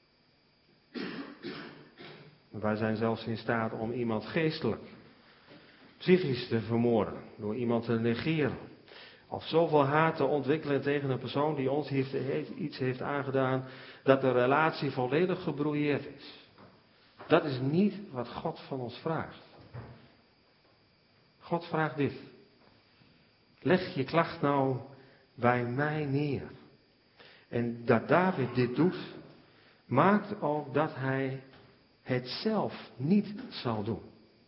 Wij zijn zelfs in staat om iemand geestelijk, psychisch te vermoorden. Door iemand te negeren. Of zoveel haat te ontwikkelen tegen een persoon die ons heeft, iets heeft aangedaan, dat de relatie volledig gebrouilleerd is. Dat is niet wat God van ons vraagt. God vraagt dit. Leg je klacht nou bij mij neer. En dat David dit doet, maakt ook dat hij het zelf niet zal doen.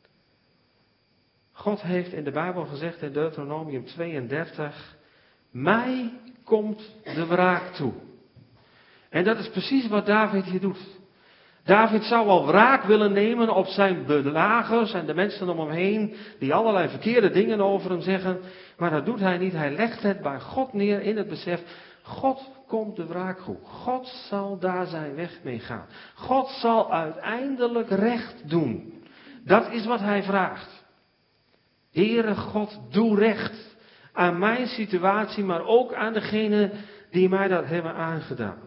God heeft in de Bijbel gezegd in Deuteronomium tweeëndertig, mij komt de wraak toe. En dat is precies wat David hier doet. David zou wel wraak willen nemen op zijn belagers en de mensen om hem heen, die allerlei verkeerde dingen over hem zeggen. Maar dat doet hij niet. Hij legt het bij God neer in het besef, God komt de wraak toe. God zal daar zijn weg mee gaan. God zal uiteindelijk recht doen. Dat is wat hij vraagt. Heere God, doe recht aan mijn situatie, maar ook aan degenen die mij dat hebben aangedaan.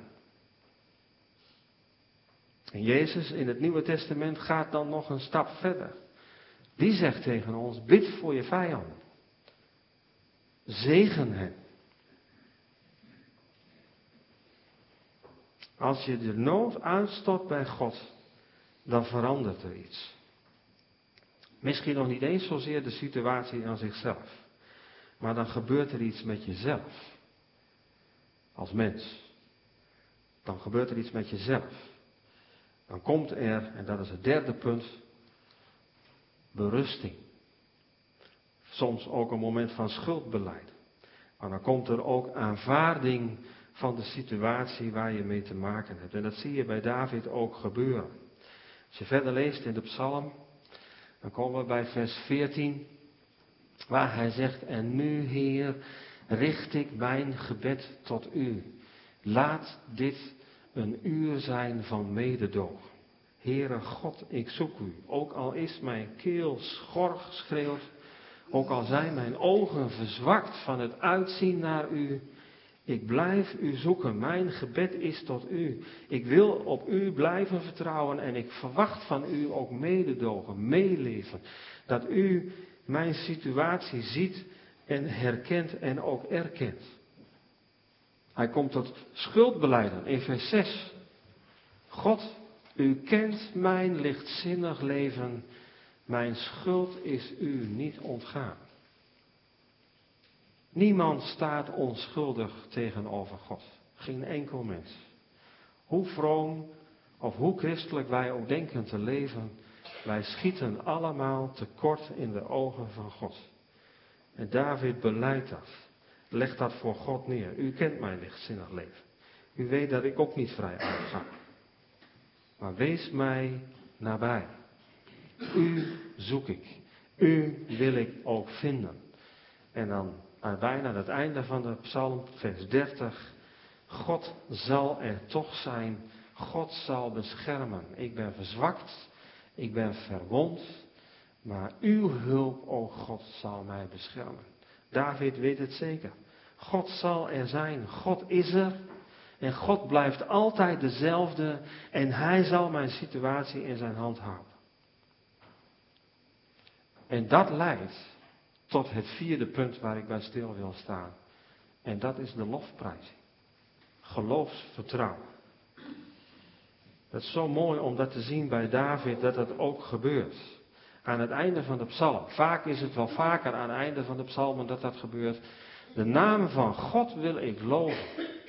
En Jezus in het Nieuwe Testament gaat dan nog een stap verder. Die zegt tegen ons, bid voor je vijanden. Zegen hen. Als je de nood uitstort bij God, dan verandert er iets. Misschien nog niet eens zozeer de situatie aan zichzelf. Maar dan gebeurt er iets met jezelf. Als mens. Dan gebeurt er iets met jezelf. Dan komt er, en dat is het derde punt, berusting. Soms ook een moment van schuldbeleid. Maar dan komt er ook aanvaarding van de situatie waar je mee te maken hebt. En dat zie je bij David ook gebeuren. Als je verder leest in de psalm, dan komen we bij vers veertien, waar hij zegt, en nu Heer, richt ik mijn gebed tot u. Laat dit een uur zijn van mededogen. Heere God, ik zoek u. Ook al is mijn keel schor geschreeuwd, ook al zijn mijn ogen verzwakt van het uitzien naar u, ik blijf u zoeken. Mijn gebed is tot u. Ik wil op u blijven vertrouwen en ik verwacht van u ook mededogen, meeleven. Dat u mijn situatie ziet en herkent en ook erkent. Hij komt tot schuldbelijden in vers zes. God, u kent mijn lichtzinnig leven. Mijn schuld is u niet ontgaan. Niemand staat onschuldig tegenover God. Geen enkel mens. Hoe vroom of hoe christelijk wij ook denken te leven, wij schieten allemaal tekort in de ogen van God. En David belijdt dat. Leg dat voor God neer. U kent mijn lichtzinnig leven. U weet dat ik ook niet vrij uitga. maar wees mij nabij. U zoek ik. U wil ik ook vinden. En dan aan bijna het einde van de psalm, vers dertig. God zal er toch zijn. God zal beschermen. Ik ben verzwakt. Ik ben verwond. Maar uw hulp, o God, zal mij beschermen. David weet het zeker. God zal er zijn. God is er. En God blijft altijd dezelfde. En hij zal mijn situatie in zijn hand houden. En dat leidt tot het vierde punt waar ik bij stil wil staan. En dat is de lofprijzing. Geloofsvertrouwen. Het is zo mooi om dat te zien bij David, dat dat ook gebeurt. Aan het einde van de psalm. Vaak is het wel vaker aan het einde van de psalmen dat dat gebeurt. De naam van God wil ik loven.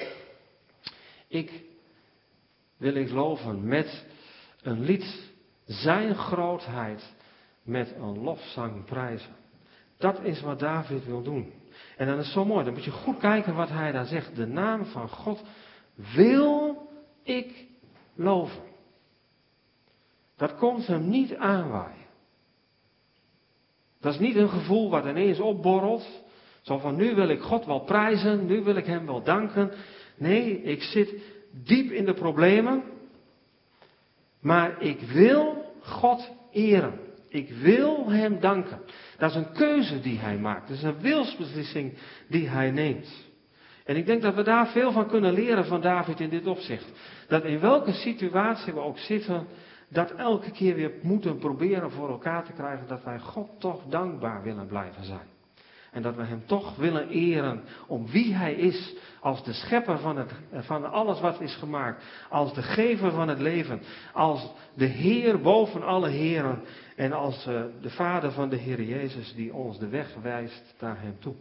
Ik wil ik loven met een lied. Zijn grootheid met een lofzang prijzen. Dat is wat David wil doen. En dan is het zo mooi. Dan moet je goed kijken wat hij daar zegt. De naam van God wil ik loven. Dat komt hem niet aanwaaien. Dat is niet een gevoel wat ineens opborrelt. Zo van nu wil ik God wel prijzen. Nu wil ik hem wel danken. Nee, ik zit diep in de problemen. Maar ik wil God eren. Ik wil hem danken. Dat is een keuze die hij maakt. Dat is een wilsbeslissing die hij neemt. En ik denk dat we daar veel van kunnen leren van David in dit opzicht. Dat in welke situatie we ook zitten, dat elke keer weer moeten proberen voor elkaar te krijgen dat wij God toch dankbaar willen blijven zijn. En dat we hem toch willen eren om wie hij is als de schepper van, het, van alles wat is gemaakt. Als de gever van het leven. Als de Heer boven alle heren. En als uh, de Vader van de Heer Jezus die ons de weg wijst naar hem toe.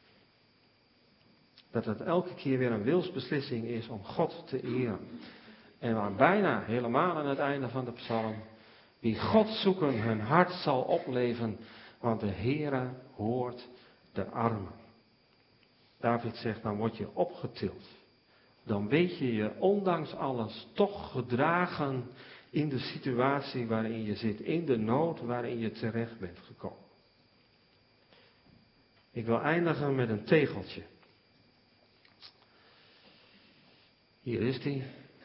Dat het elke keer weer een wilsbeslissing is om God te eren. En aan bijna helemaal aan het einde van de psalm. Wie God zoeken hun hart zal opleven. Want de Heere hoort de armen. David zegt, dan word je opgetild. Dan weet je je ondanks alles toch gedragen in de situatie waarin je zit. In de nood waarin je terecht bent gekomen. Ik wil eindigen met een tegeltje. Hier is die.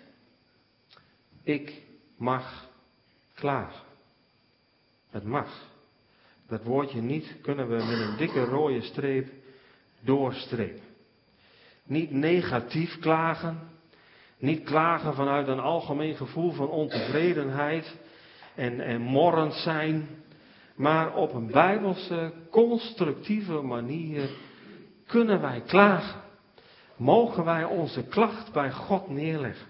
Ik mag klagen. Het mag. Dat woordje niet kunnen we met een dikke rode streep doorstrepen. Niet negatief klagen. Niet klagen vanuit een algemeen gevoel van ontevredenheid en, en morrend zijn. Maar op een bijbelse, constructieve manier kunnen wij klagen. Mogen wij onze klacht bij God neerleggen.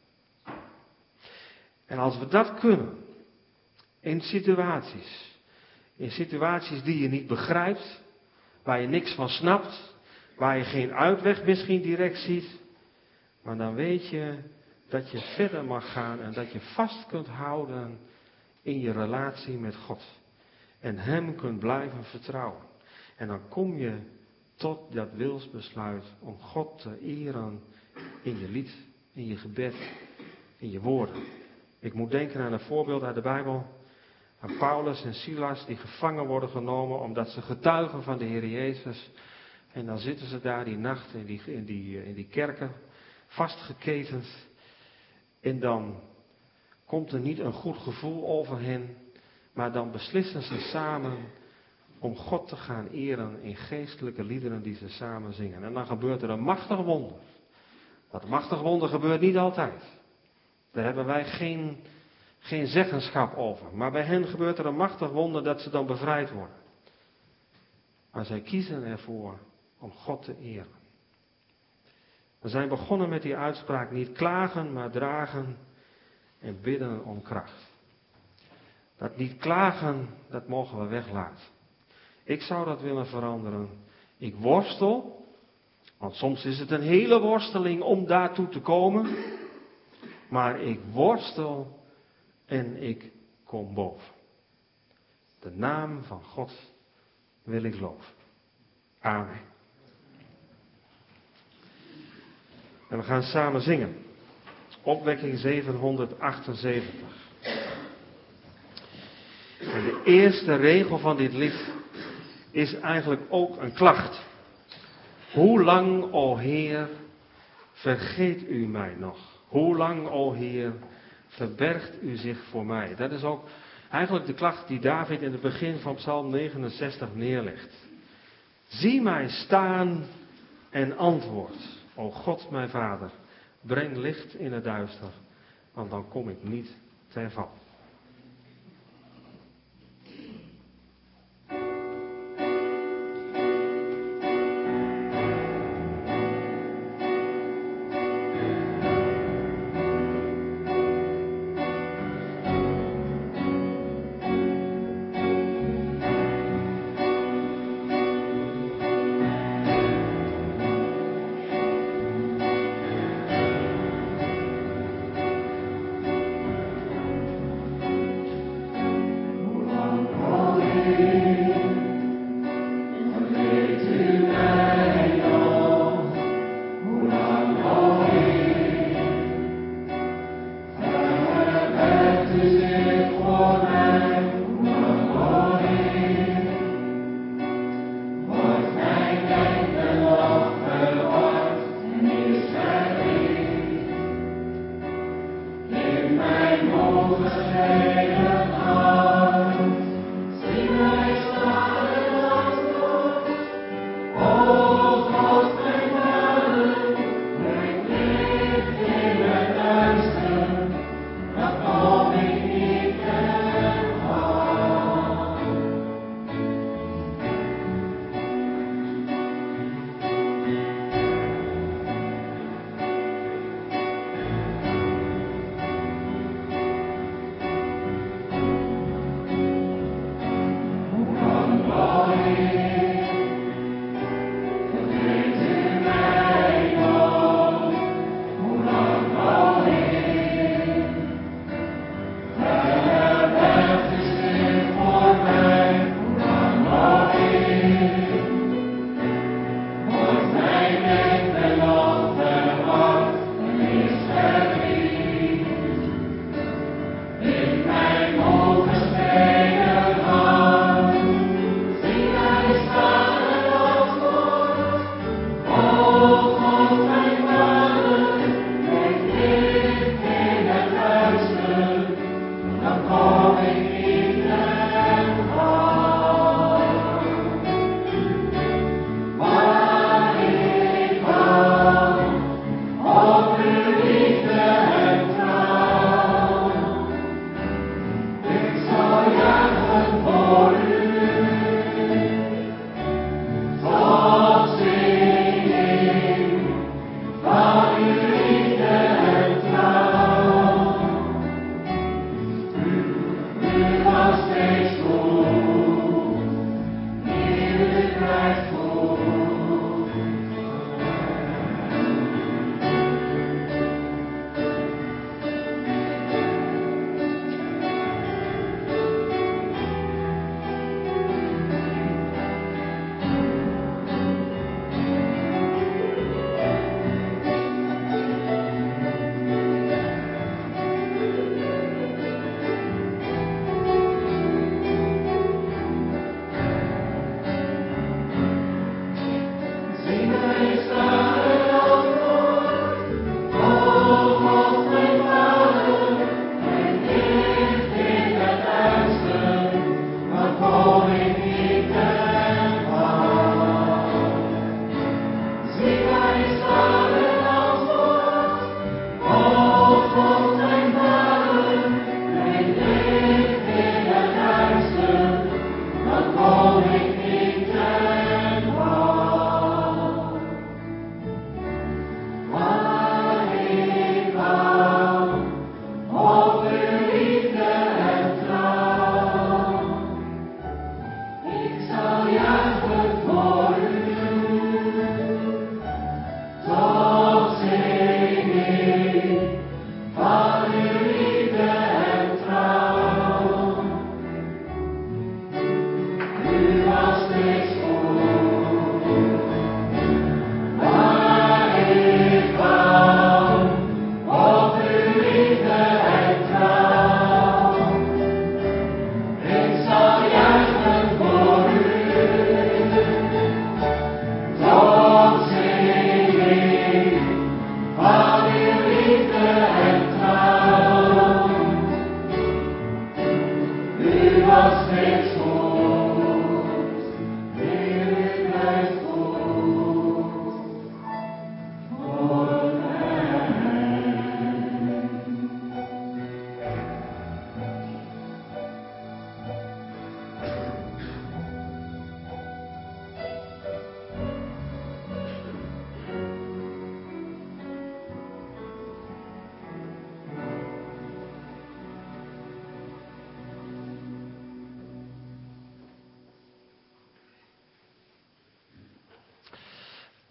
En als we dat kunnen, in situaties... In situaties die je niet begrijpt, waar je niks van snapt, waar je geen uitweg misschien direct ziet. Maar dan weet je dat je verder mag gaan en dat je vast kunt houden in je relatie met God. En hem kunt blijven vertrouwen. En dan kom je tot dat wilsbesluit om God te eren in je lied, in je gebed, in je woorden. Ik moet denken aan een voorbeeld uit de Bijbel. Aan Paulus en Silas die gevangen worden genomen omdat ze getuigen van de Heer Jezus. En dan zitten ze daar die nacht in die, in die, in die kerken vastgeketend. En dan komt er niet een goed gevoel over hen. Maar dan beslissen ze samen om God te gaan eren in geestelijke liederen die ze samen zingen. En dan gebeurt er een machtig wonder. Dat machtig wonder gebeurt niet altijd. Daar hebben wij geen... Geen zeggenschap over. Maar bij hen gebeurt er een machtig wonder dat ze dan bevrijd worden. Maar zij kiezen ervoor om God te eren. We zijn begonnen met die uitspraak. Niet klagen, maar dragen en bidden om kracht. Dat niet klagen, dat mogen we weglaten. Ik zou dat willen veranderen. Ik worstel. Want soms is het een hele worsteling om daartoe te komen. Maar ik worstel. En ik kom boven. De naam van God wil ik loven. Amen. En we gaan samen zingen. Opwekking zevenhonderdachtenzeventig. En de eerste regel van dit lied is eigenlijk ook een klacht. Hoe lang, o Heer, vergeet u mij nog? Hoe lang, o Heer, verbergt u zich voor mij? Dat is ook eigenlijk de klacht die David in het begin van Psalm negenenzestig neerlegt. Zie mij staan en antwoord, o God mijn Vader, breng licht in het duister, want dan kom ik niet ten val.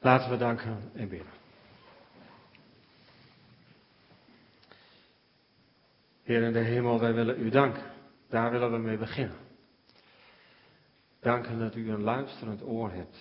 Laten we danken en bidden. Heer in de hemel, wij willen u danken. Daar willen we mee beginnen. Danken dat u een luisterend oor hebt.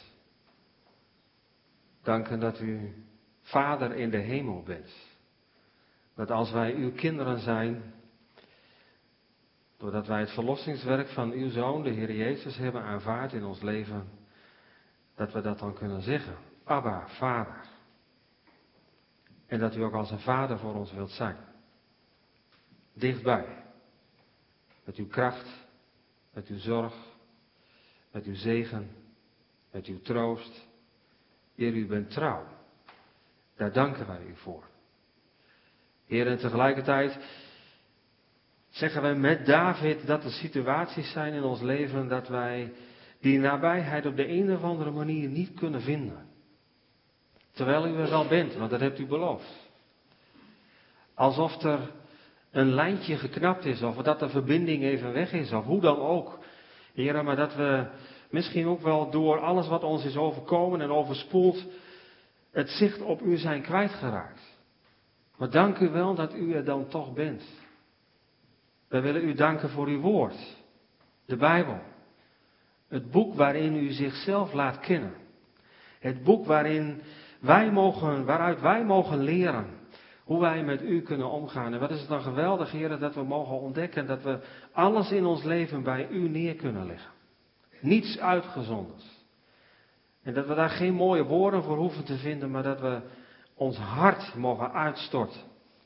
Danken dat u Vader in de hemel bent. Dat als wij uw kinderen zijn, doordat wij het verlossingswerk van uw Zoon, de Heer Jezus, hebben aanvaard in ons leven, dat we dat dan kunnen zeggen. Abba, Vader. En dat u ook als een vader voor ons wilt zijn. Dichtbij. Met uw kracht, met uw zorg, met uw zegen, met uw troost. Heer, u bent trouw. Daar danken wij u voor. Heer, en tegelijkertijd zeggen wij met David dat er situaties zijn in ons leven dat wij die nabijheid op de een of andere manier niet kunnen vinden. Terwijl u er wel bent, want dat hebt u beloofd. Alsof er een lijntje geknapt is, of dat de verbinding even weg is, of hoe dan ook. Heer, maar dat we misschien ook wel door alles wat ons is overkomen en overspoeld, het zicht op u zijn kwijtgeraakt. Maar dank u wel dat u er dan toch bent. Wij willen u danken voor uw woord, de Bijbel. Het boek waarin u zichzelf laat kennen. Het boek waarin wij mogen, waaruit wij mogen leren hoe wij met u kunnen omgaan. En wat is het dan geweldig, Heer, dat we mogen ontdekken dat we alles in ons leven bij u neer kunnen leggen. Niets uitgezonderd. En dat we daar geen mooie woorden voor hoeven te vinden, maar dat we ons hart mogen uitstorten.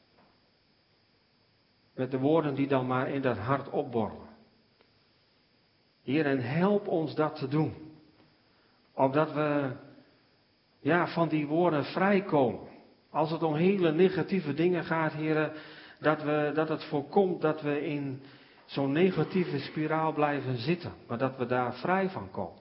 Met de woorden die dan maar in dat hart opborrelen. Heer, en help ons dat te doen. Opdat we ja, van die woorden vrijkomen. Als het om hele negatieve dingen gaat, Heer, dat, we, dat het voorkomt dat we in zo'n negatieve spiraal blijven zitten. Maar dat we daar vrij van komen.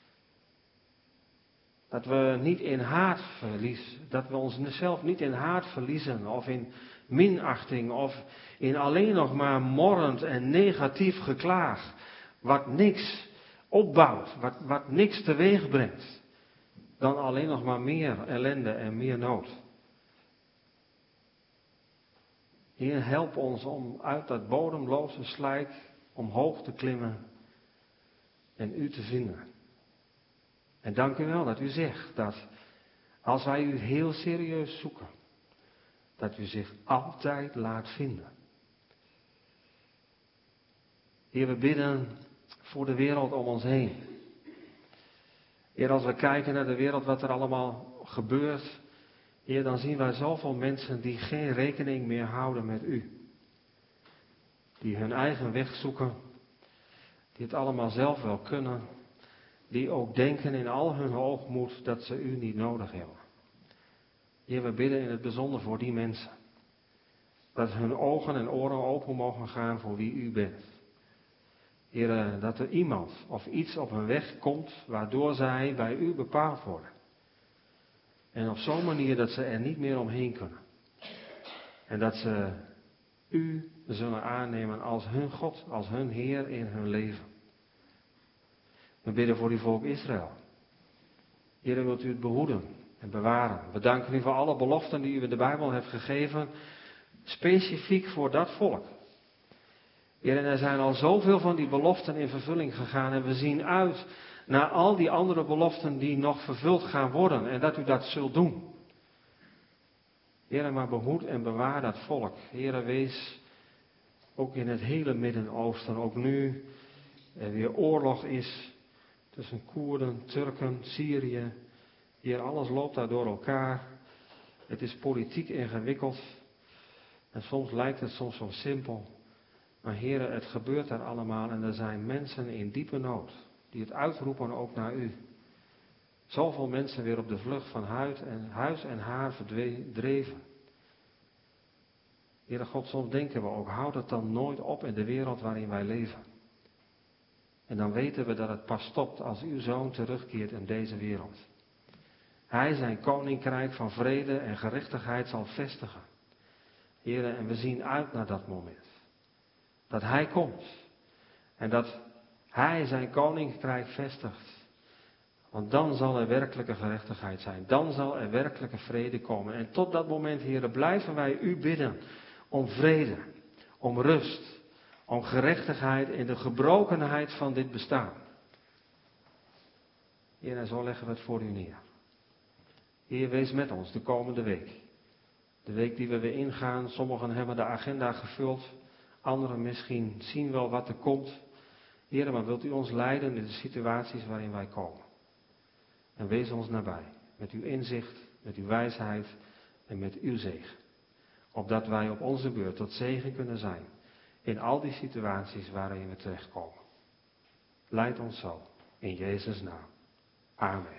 Dat we niet in haat verliezen. Dat we onszelf niet in haat verliezen. Of in minachting. Of in alleen nog maar morrend en negatief geklaag. Wat niks opbouwt. Wat, wat niks teweeg brengt. Dan alleen nog maar meer ellende en meer nood. Heer, help ons om uit dat bodemloze slijk omhoog te klimmen. En u te vinden. En dank u wel dat u zegt dat als wij u heel serieus zoeken, dat u zich altijd laat vinden. Heer, we bidden voor de wereld om ons heen. Heer, als we kijken naar de wereld, wat er allemaal gebeurt, Heer, dan zien wij zoveel mensen die geen rekening meer houden met u. Die hun eigen weg zoeken, die het allemaal zelf wel kunnen. Die ook denken in al hun hoogmoed dat ze u niet nodig hebben. Heer, we bidden in het bijzonder voor die mensen. Dat hun ogen en oren open mogen gaan voor wie u bent. Heer, dat er iemand of iets op hun weg komt waardoor zij bij u bepaald worden. En op zo'n manier dat ze er niet meer omheen kunnen. En dat ze u zullen aannemen als hun God, als hun Heer in hun leven. We bidden voor uw volk Israël. Heer, wilt u het behoeden en bewaren. We danken u voor alle beloften die u in de Bijbel hebt gegeven. Specifiek voor dat volk. Heer, en er zijn al zoveel van die beloften in vervulling gegaan. En we zien uit naar al die andere beloften die nog vervuld gaan worden. En dat u dat zult doen. Heer, maar behoed en bewaar dat volk. Heer, wees ook in het hele Midden-Oosten. Ook nu er weer oorlog is. Tussen Koerden, Turken, Syrië. Heer, alles loopt daar door elkaar. Het is politiek ingewikkeld. En soms lijkt het soms zo simpel. Maar Heer, het gebeurt daar allemaal. En er zijn mensen in diepe nood. Die het uitroepen ook naar u. Zoveel mensen weer op de vlucht van huid en, huis en haar verdreven. Heere God, soms denken we ook, houd het dan nooit op in de wereld waarin wij leven. En dan weten we dat het pas stopt als uw Zoon terugkeert in deze wereld. Hij zijn koninkrijk van vrede en gerechtigheid zal vestigen. Heere, en we zien uit naar dat moment. Dat hij komt. En dat hij zijn koninkrijk vestigt. Want dan zal er werkelijke gerechtigheid zijn. Dan zal er werkelijke vrede komen. En tot dat moment, Heere, blijven wij u bidden om vrede, om rust, om gerechtigheid in de gebrokenheid van dit bestaan. Heer, en zo leggen we het voor u neer. Heer, wees met ons de komende week. De week die we weer ingaan. Sommigen hebben de agenda gevuld. Anderen misschien zien wel wat er komt. Heer, maar wilt u ons leiden in de situaties waarin wij komen. En wees ons nabij. Met uw inzicht, met uw wijsheid en met uw zegen. Opdat wij op onze beurt tot zegen kunnen zijn. In al die situaties waarin we terechtkomen. Leid ons zo. In Jezus' naam. Amen.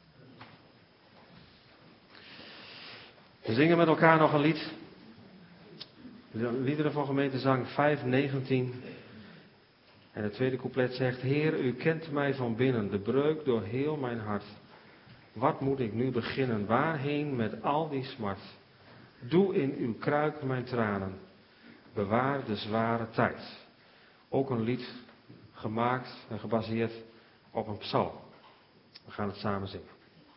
We zingen met elkaar nog een lied. Liederen van gemeentezang vijf negentien. En het tweede couplet zegt: Heer, u kent mij van binnen, de breuk door heel mijn hart. Wat moet ik nu beginnen? Waarheen met al die smart? Doe in uw kruik mijn tranen. Bewaar de zware tijd. Ook een lied gemaakt en gebaseerd op een psalm. We gaan het samen zingen.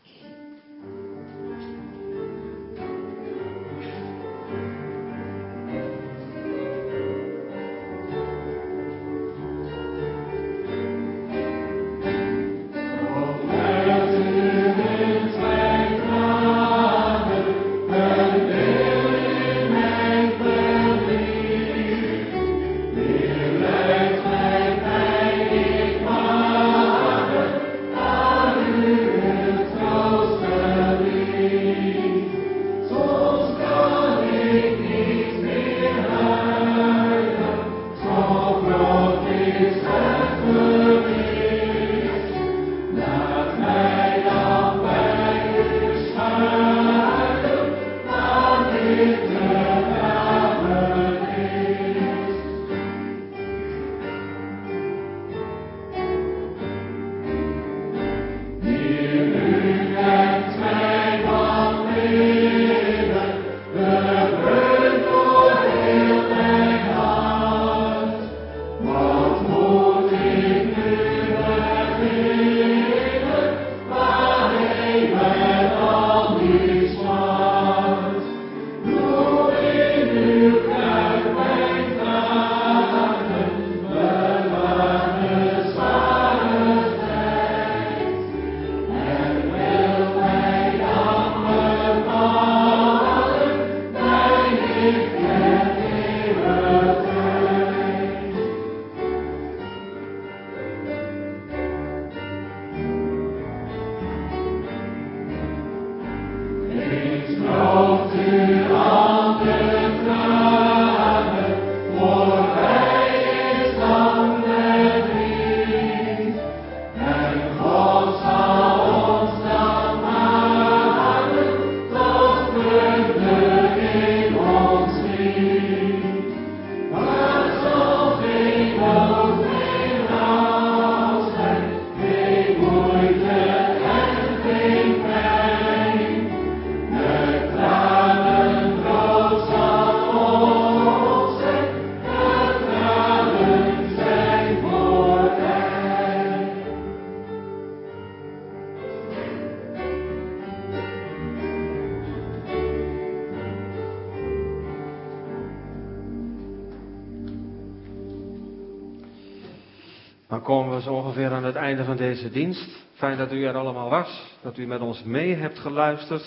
Dan komen we zo ongeveer aan het einde van deze dienst. Fijn dat u er allemaal was, dat u met ons mee hebt geluisterd.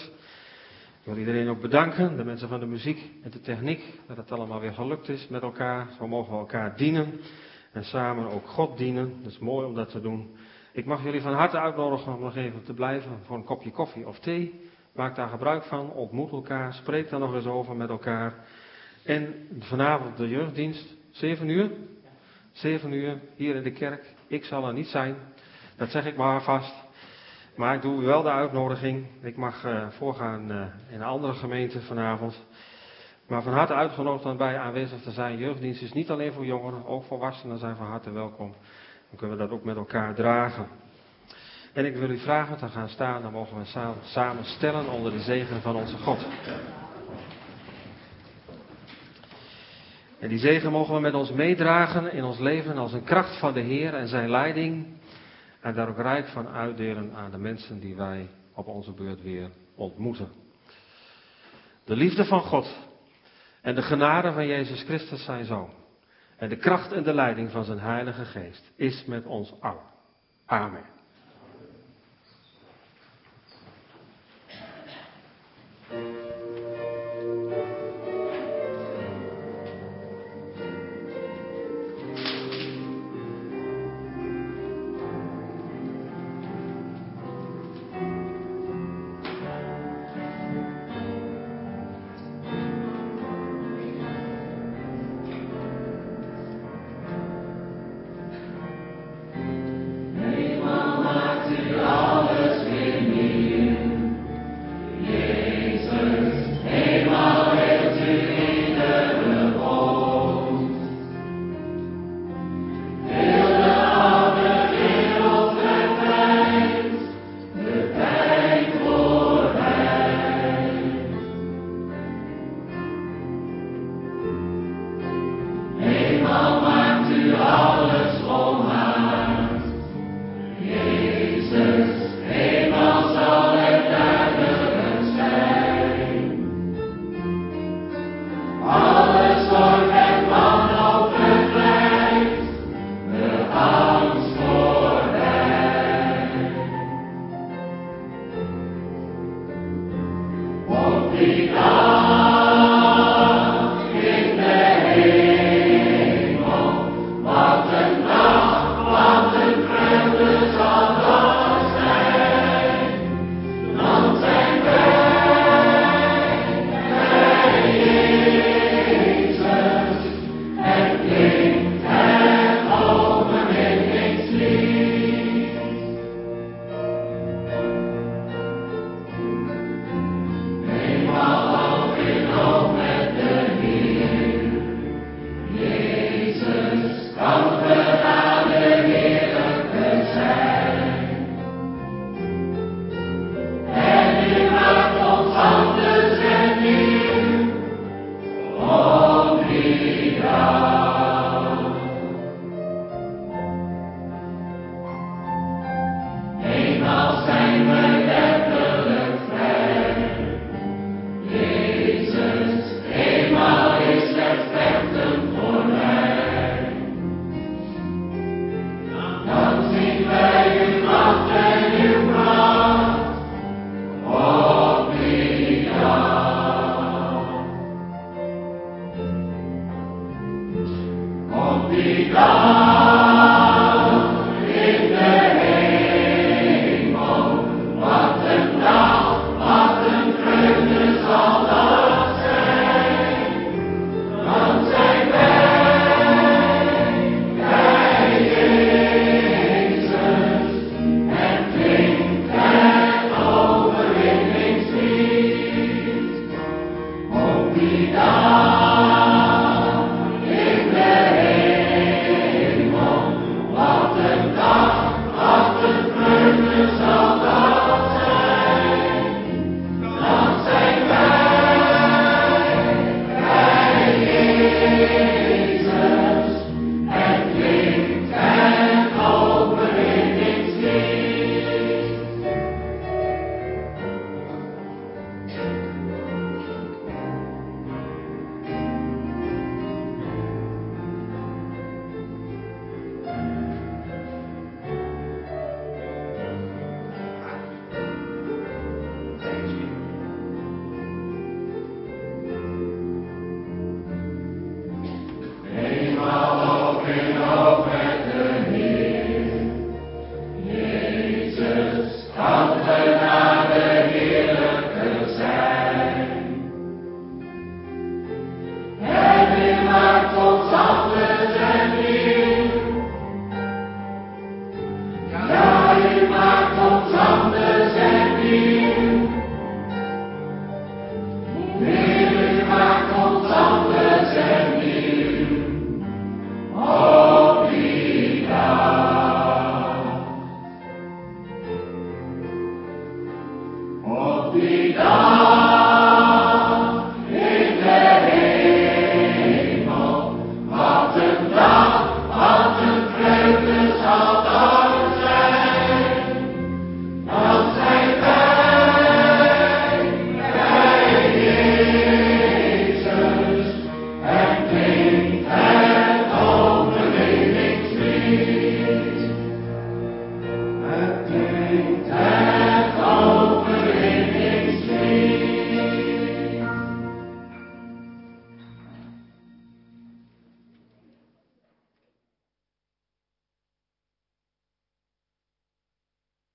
Ik wil iedereen ook bedanken, de mensen van de muziek en de techniek, dat het allemaal weer gelukt is met elkaar. Zo mogen we elkaar dienen en samen ook God dienen. Dat is mooi om dat te doen. Ik mag jullie van harte uitnodigen om nog even te blijven voor een kopje koffie of thee. Maak daar gebruik van, ontmoet elkaar, spreek daar nog eens over met elkaar. En vanavond de jeugddienst, zeven uur. Zeven uur hier in de kerk. Ik zal er niet zijn. Dat zeg ik maar vast. Maar ik doe u wel de uitnodiging. Ik mag uh, voorgaan uh, in een andere gemeente vanavond. Maar van harte uitgenodigd om bij aanwezig te zijn. Jeugddienst is niet alleen voor jongeren, ook volwassenen zijn van harte welkom. Dan kunnen we dat ook met elkaar dragen. En ik wil u vragen te gaan staan. Dan mogen we samen stellen onder de zegen van onze God. En die zegen mogen we met ons meedragen in ons leven als een kracht van de Heer en zijn leiding. En daar ook rijk van uitdelen aan de mensen die wij op onze beurt weer ontmoeten. De liefde van God en de genade van Jezus Christus zijn Zoon en de kracht en de leiding van zijn Heilige Geest is met ons allen. Amen. Be God.